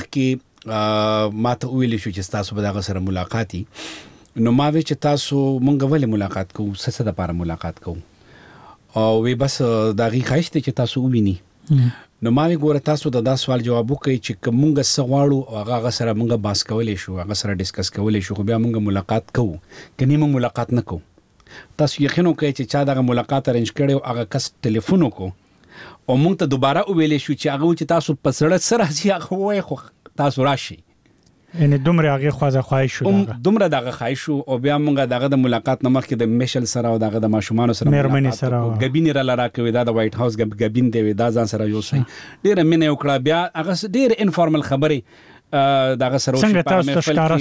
مخکې ما ته وویلی شو چې ستاسو به د هغه سره ملاقات وي نو ما وی چې تاسو مونږ ولې ملاقات کوو څه څه دپاره ملاقات کوو او وی بس د هغې ښایست دی چې تاسو وویني نو ما وی ګوره تاسو د دا سوال جواب وکړئ چې که مونږ څه غواړو او هغه هغه سره مونږ باس کولی شو هغه سره ډسکس کولی شو خو بیا مونږ ملاقات کوو که نه مونږ ملاقات نه کوو تاسو یقین وکړئ چې چا دغه ملاقات ارینج کړی او هغه کس ټلیفون وکړو او مونږ ته دوباره وویلی شو چې هغه چې تاسو په زړه څه راځي هغه ووایئ خو تاسو راشئ یعنې دومره هغې خوازه خواهش شو دومره دغه خواهش شو او بیا مونږ دغه د ملاقات نه مخکې د میشل سره او دغه د ماشومانو سره مېرمنې سره ګبینې راله راکوي دا د وایټ هاوس ګبین دی دا ځان سره یوسئ ډېره مینه یې وکړه بیا هغه ډېرې انفارمل خبرې دغه سره څنګه تاسو ته ښکاره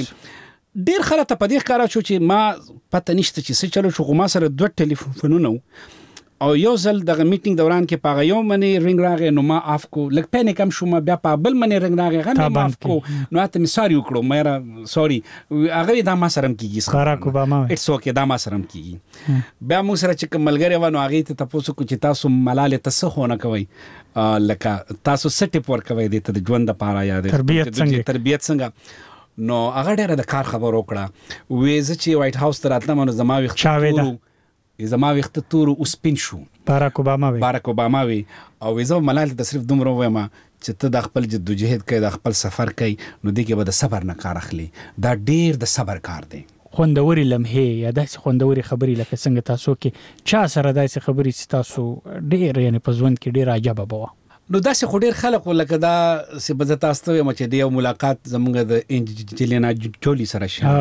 ډېر خلک ته په دې ښکاره شو چې ما پته نشته چې څه چلو شو خو ما سره دوه ټلیفونونه او یو ځل دغه میټینګ دوران کې په هغه یو منې رنګ راغی نو ما آف کو لږ پینیک هم شوم بیا په بل منې رنګ راغی هغه مې آف کو نو هلته مې ساري وکړو ما یاره سوري هغه دا ما سره هم کېږي باراک اوباما اټس اوکې دا ما سره هم کېږي بیا موږ سره چې کوم ملګری وه نو هغې ته تپوس وکړو چې تاسو ملالې ته څه ښونه کوئ لکه تاسو څه ټپ ورکوئ دې ته د ژوند دپاره یا تربیت څنګه تربیت څنګه نو هغه ډېره د کار خبر وکړه وې زه چې وایټ هاوس ته راتلم نو زما ویښته زما ویښته تور او سپین شو باراک اوباما وی باراک اوباما وی او زه ملالې ته صرف دومره ووایم چې ته د خپل جدوجهد کوي د خپل سفر کوي نو دې کې به د صبر نه کار اخلي دا ډېر د صبر کار دی. خوندورې لمحې یا داسې خوندورې خبرې لکه څنګه تاسو کې چا سره داسې خبرې چې تاسو ډېر یعنې په ژوند کې ډېر عجبه به وه نو داسې خو ډېر خلک وو لکه دا چې به زه تاسو ته وایم چې د یو ملاقات زموږ د انجلینا جولي سره شوی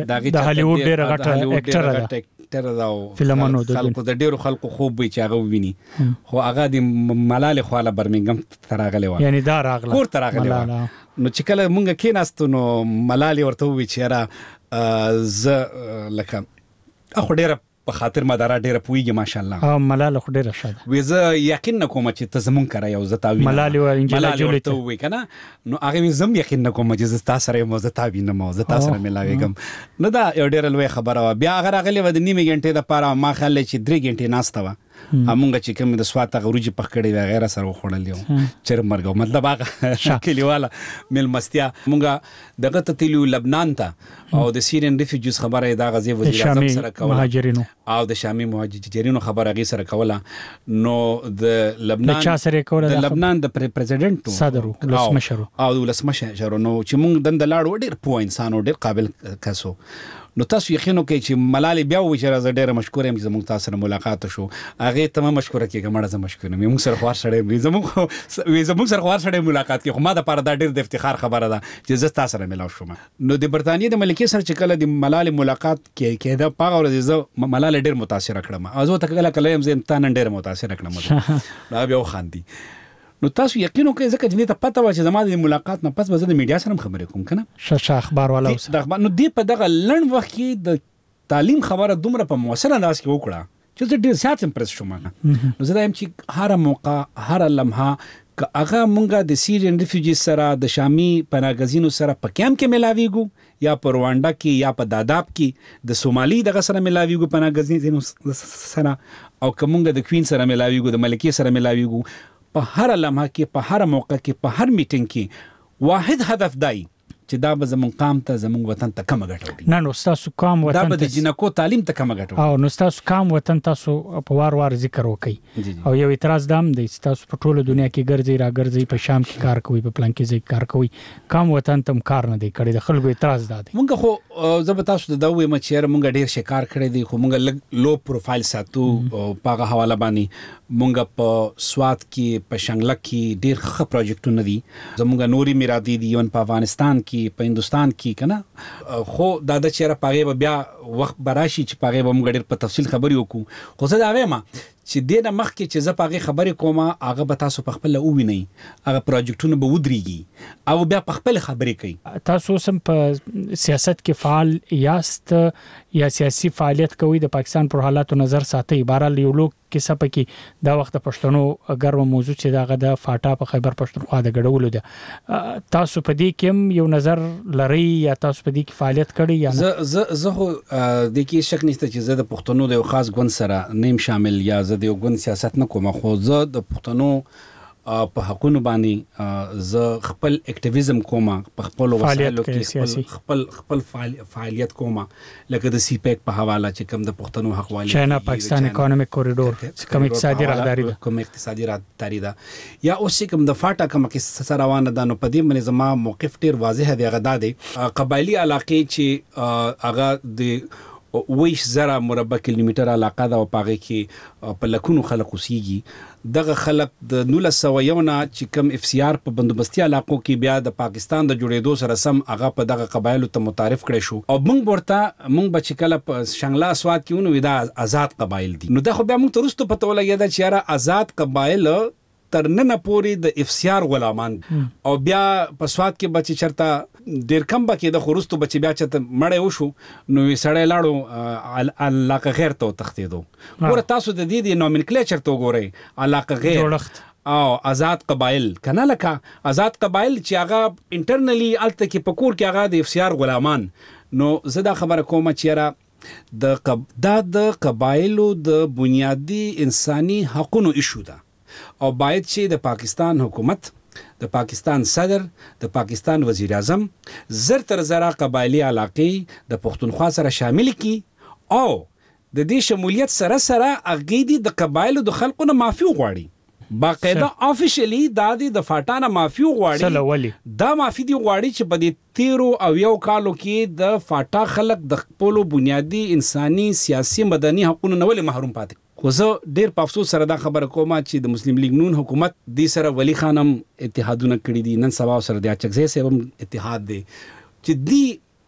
د هالیوډ ډېره غټه اکټره ده فلمونو خلکو د ډېرو خلکو خوب وي چې هغه وویني خو هغه د ملالې خواله برمنګم ته راغلی وه یعنې دا راغله کور ته راغلی وه نو چې کله مونږ کېناستو نو ملالې ورته ووایي چې یاره زه لکه خو ډېره په خاطر مداره ډېره پوهېږي ماشاءالله او ملاله خو ډېره ښه ده وایي زه یقین نه کوم چې ته زمونږ کره یو زه تا وینم ملالې وایي انجلا جولي ته ووایي که نه نو هغې وایي زه هم یقین نه کوم چې زه تا سره یم او زه تا وینم او زه تا سره ملاوېږم نو دا یو ډېره لویه خبره وه بیا هغه راغلې وه د نیمې ګنټې دپاره ما خیال دی چې درې ګنټې ناسته وه همونږ چې کوم د سوات هغه وریجې پخ کړې وې هغې را سره وخوړلې وو چرب مرګ مطلب هغه کلیواله میلمستیا مونږ دغه ته تللي لبنان ته او د سیرین ریفیوجیز خبره یې دا غزې وزیر اعظم سره کوله او د شامي مهاجرینو خبره هغې سره کوله نو د لبنان د لبنان د پرزیډنټ صدر ولسمشر او ولسمشر نو چې مونږ دنده لاړو ډېر پوه انسان او ډېر قابل کس و نو تاسو یقین وکړئ چې ملالې بیا ووایي چې زه ډېره مشکوره یم چې زموږ تاسو سره ملاقات وشو هغې ته مه مشکوره کېږه مړه زه مشکوره یم موږ سره خو هر سړی وي زموږ سره خو هر سړی ملاقات کوي خو ما دپاره دا ډېر د افتخار خبره ده چې زه ستا سره ملاو شوم نو د برطانیې د ملکې سره چې کله د ملالې ملاقات کېده په هغه ورځ زه ملالې ډېر متاثره کړم او زه ورته کله کله یم زه تا نن ډېره متاثره کړم نو بیا وخاندي نو تاسو یقین وکړئ ځکه چې دې ته پته وه چې زما د ملاقات نه پس به زه د میډیا سره هم خبرې کوم که نه ښه ښه اخبار والا اوسه نو دې په دغه لنډ وخت کې د تعلیم خبره دومره په مؤثر انداز کې وکړه چې زه ډېر زیات امپرس شوم نو زه دا یم چې هره موقع هره لمحه که هغه مونږه د سیرین ریفیوجیز سره د شامي پناهګزینو سره په کیمپ کې ملاویږو یا په روانډا کې یا په داداب کې د سومالي دغه سره ملاویږو پناهګزینو سره او که مونږه د کوین سره ملاویږو د ملکې سره ملاویږو په هر لمحه کې په هر موقع کې په هر میټینګ کې واحد هدف دی چې دا به زمونږ قام ته زمونږ وطن ته کومه ګټه وکړي. نه نو ستاسو قام وطن دا به د جنکو تعلیم ته کومه ګټه وکړي او نو ستاسو قام وطن تاسو په وار وار ذکر وکړي او یو اعتراض دام دی تاسو په ټوله دنیا کې ګرځي را ګرځي په شام کې کار کوي په پلان کې ځای کار کوي قام وطن تم کار نه دی کړی د خلکو اعتراض دا دی. مونږ خو زه به تاسو ته دا وایم چې مونږ ډیر شکار کړی دی خو مونږ لږ لو پروفایل ساتو په هغه حواله باندې مونږ په سوات کې په شنګله کې ډیر ښه پروجیکټونه دي زمونږ نوري میراثي دي ون په افغانستان کې په هندستان کې کنه خو دا د چیرې پاغه بیا وخت براشي چې پاغه به موږ ډېر په تفصیل خبرې وکړو خو زه دا وایم چې دینه مخکې چې زه پاغه خبرې کوم هغه به تاسو په خپل ووینئ هغه پروجیکټونه به ودرېږي او بیا په خپل خبرې کوي. تاسو سم په سیاست کې فعال یاست یا سیاسي فعالیت کوي د پاکستان پر حالاتو نظر ساتي بهرحال یو لوک کیسه پکې دا وخت پښتنو ګرم موضوع چې داغه د فاټا په خیبر پښتونخوا د ګډولو ده تاسو په دې کې یو نظر لري یا تاسو په دې کې فعالیت کړی یا زه زه زه د کې شک نشته چې زه د پښتنو د یو خاص ګوند سره نیم شامل یا زه د یو ګوند سیاست نه کوم خو زه د پښتنو په حقونو باندې زه خپل اکټیویزم کوم په خپل وسایلو کې خپل خپل فعالیت کوم لکه د سی پیک په حواله چې کوم د پښتنو حق والی چاینا پاکستان اکونومیک کوریډور کوم اقتصادي راهداري ده کوم اقتصادي راهداري ده یا اوس کوم د فاټا کوم کې سره روانه ده نو په دې باندې زما موقف ډیر واضح دی هغه ده قبایلی علاقې چې هغه د ویش زره مربع کیلومتر علاقه ده او پاغه کې په لکونو خلک اوسېږي دغه خلک د نولس سوه یو نه چې کوم اف سی آر په بندوبستي علاقو کې بیا د پاکستان د جوړېدو سره سم هغه په دغه قبایلو ته متعارف کړي شو او موږ ورته موږ به چې کله په شنګلا سواد کې ونو دا آزاد قبایل دي نو دا خو بیا موږ ته وروسته پته ولګېده چې یاره آزاد قبایل تر نن پورې د اف سی آر غلامان او بیا په سواد کې بچی چرته ډیر کم بکې د خورستو بچی بیا چته مړې وشو نو سړی لاړو علاقه غیر ته تختیدو ګوره تاسو د دې د نومنکلیچر ته وګورئ علاقه غیر او آزاد قبایل کنه لکه آزاد قبایل چې هغه انټرنلی الته کې پکور کې هغه د اف سی آر غلامان نو زه دا خبره کوم چې را د قب دا د قبایلو د بنیادی انساني حقوقو ایشو ده او باید چې د پاکستان حکومت د پاکستان صدر د پاکستان وزیر اعظم زر تر زره قبایلی علاقې د پښتونخوا سره شامل کی او د دې شمولیت سره سره اغیدي د قبایلو د خلکو نه معافي غواړي باقاعده افیشلی دا د فاټانه معافي غواړي دا معافي دی غواړي چې په دې تیرو او یو کالو کې د فاټا خلک د خپل بنیادی انساني سیاسي مدني حقوقو نه ولې محروم پاتې خو زه ډیر په افسوس سره دا خبره کوم چې د مسلم لیگ نون حکومت دې سره ولی خانم اتحادونه کړی دي نن سبا سره د اچکزي سره اتحاد دی چې دی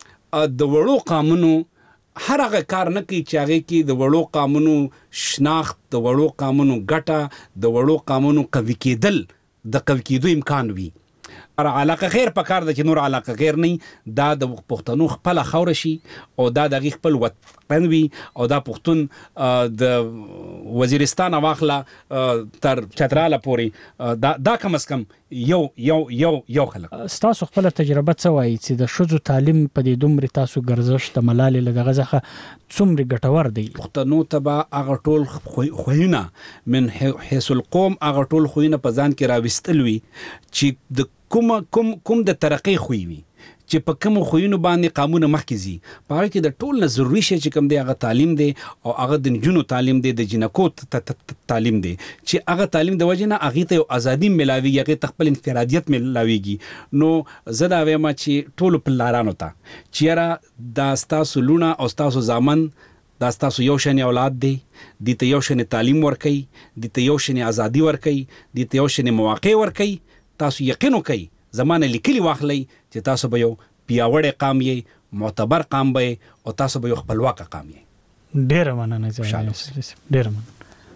د وړو قانونو هر هغه کار نه کوي چې هغه کې د وړو قانونو شناخت د وړو قانونو ګټه د وړو قانونو قوي کېدل د قوي کېدو امکان وي ار علاقه غیر پکار د چې نور علاقه غیر نه دا د پښتنو خپل خور شي او دا د خپل وطن وي او دا پښتون د وزیرستان واخله تر چتراله پوري دا دا کم اس کم یو یو یو یو خلک تاسو خپل تجربه څه وایي چې د شذو تعلیم په دې دومره تاسو ګرځښت د ملالې لږه ځخه څومره ګټور دی پښتنو تبا هغه ټول خوینه من حیث القوم هغه ټول خوینه په ځان کې راوستل وي چې د کوم کوم کوم د ترقی خوې وي چې په کوم خوینو باندې قانون مخکې زی په هغه کې د ټول نه ضروري شي چې کوم دی هغه تعلیم دی او هغه د جنونو تعلیم دی د جنکو تعلیم دی چې هغه تعلیم د وجه نه هغه ته ازادي ملاوي هغه خپل انفرادیت ملاويږي نو زه دا وایم چې ټول په لارانو ته چیرې دا ستاسو لونه او ستاسو ځامن دا ستاسو یو شنه اولاد دی د ته یو شنه تعلیم ورکړي د ته یو شنه ازادي ورکړي د ته یو شنه مواقع ورکړي تاسو یقین وکئ زمانه لیکلي واخلئ چې تاسو به یو پیاوړی قام یې معتبر قام به او تاسو به یو خپلواک قام یې ډېر مننه ځای ډېر مننه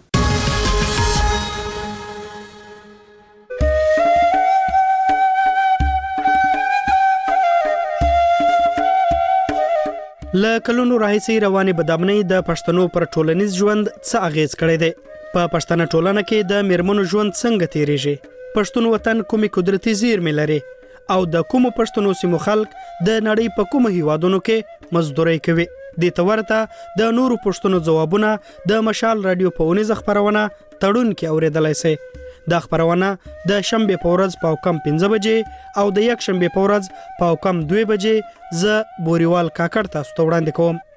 ل کلونو راهیسي رواني بدامنۍ د پښتنو پر ټولنیز ژوند څه اغیز کړی دی په پښتنه ټولنه کې د میرمنو ژوند څنګه تیریږي پښتون وطن کومي قدرتي زیرمې لري او د کوم پښتنو سیمو خلک د نړۍ په کوم هیوادونو کې مزدوري کوي د تورته د نورو پښتنو ځوابونه د مشال رادیو په اونیز خبرونه تړون کې اوریدلای شي دا خبرونه د شنبه په ورځ په کم پنځه بجې او د یک شنبه په ورځ په کم دوه بجې ز بوريوال کاکړ تاسو ته وړاندې کوم.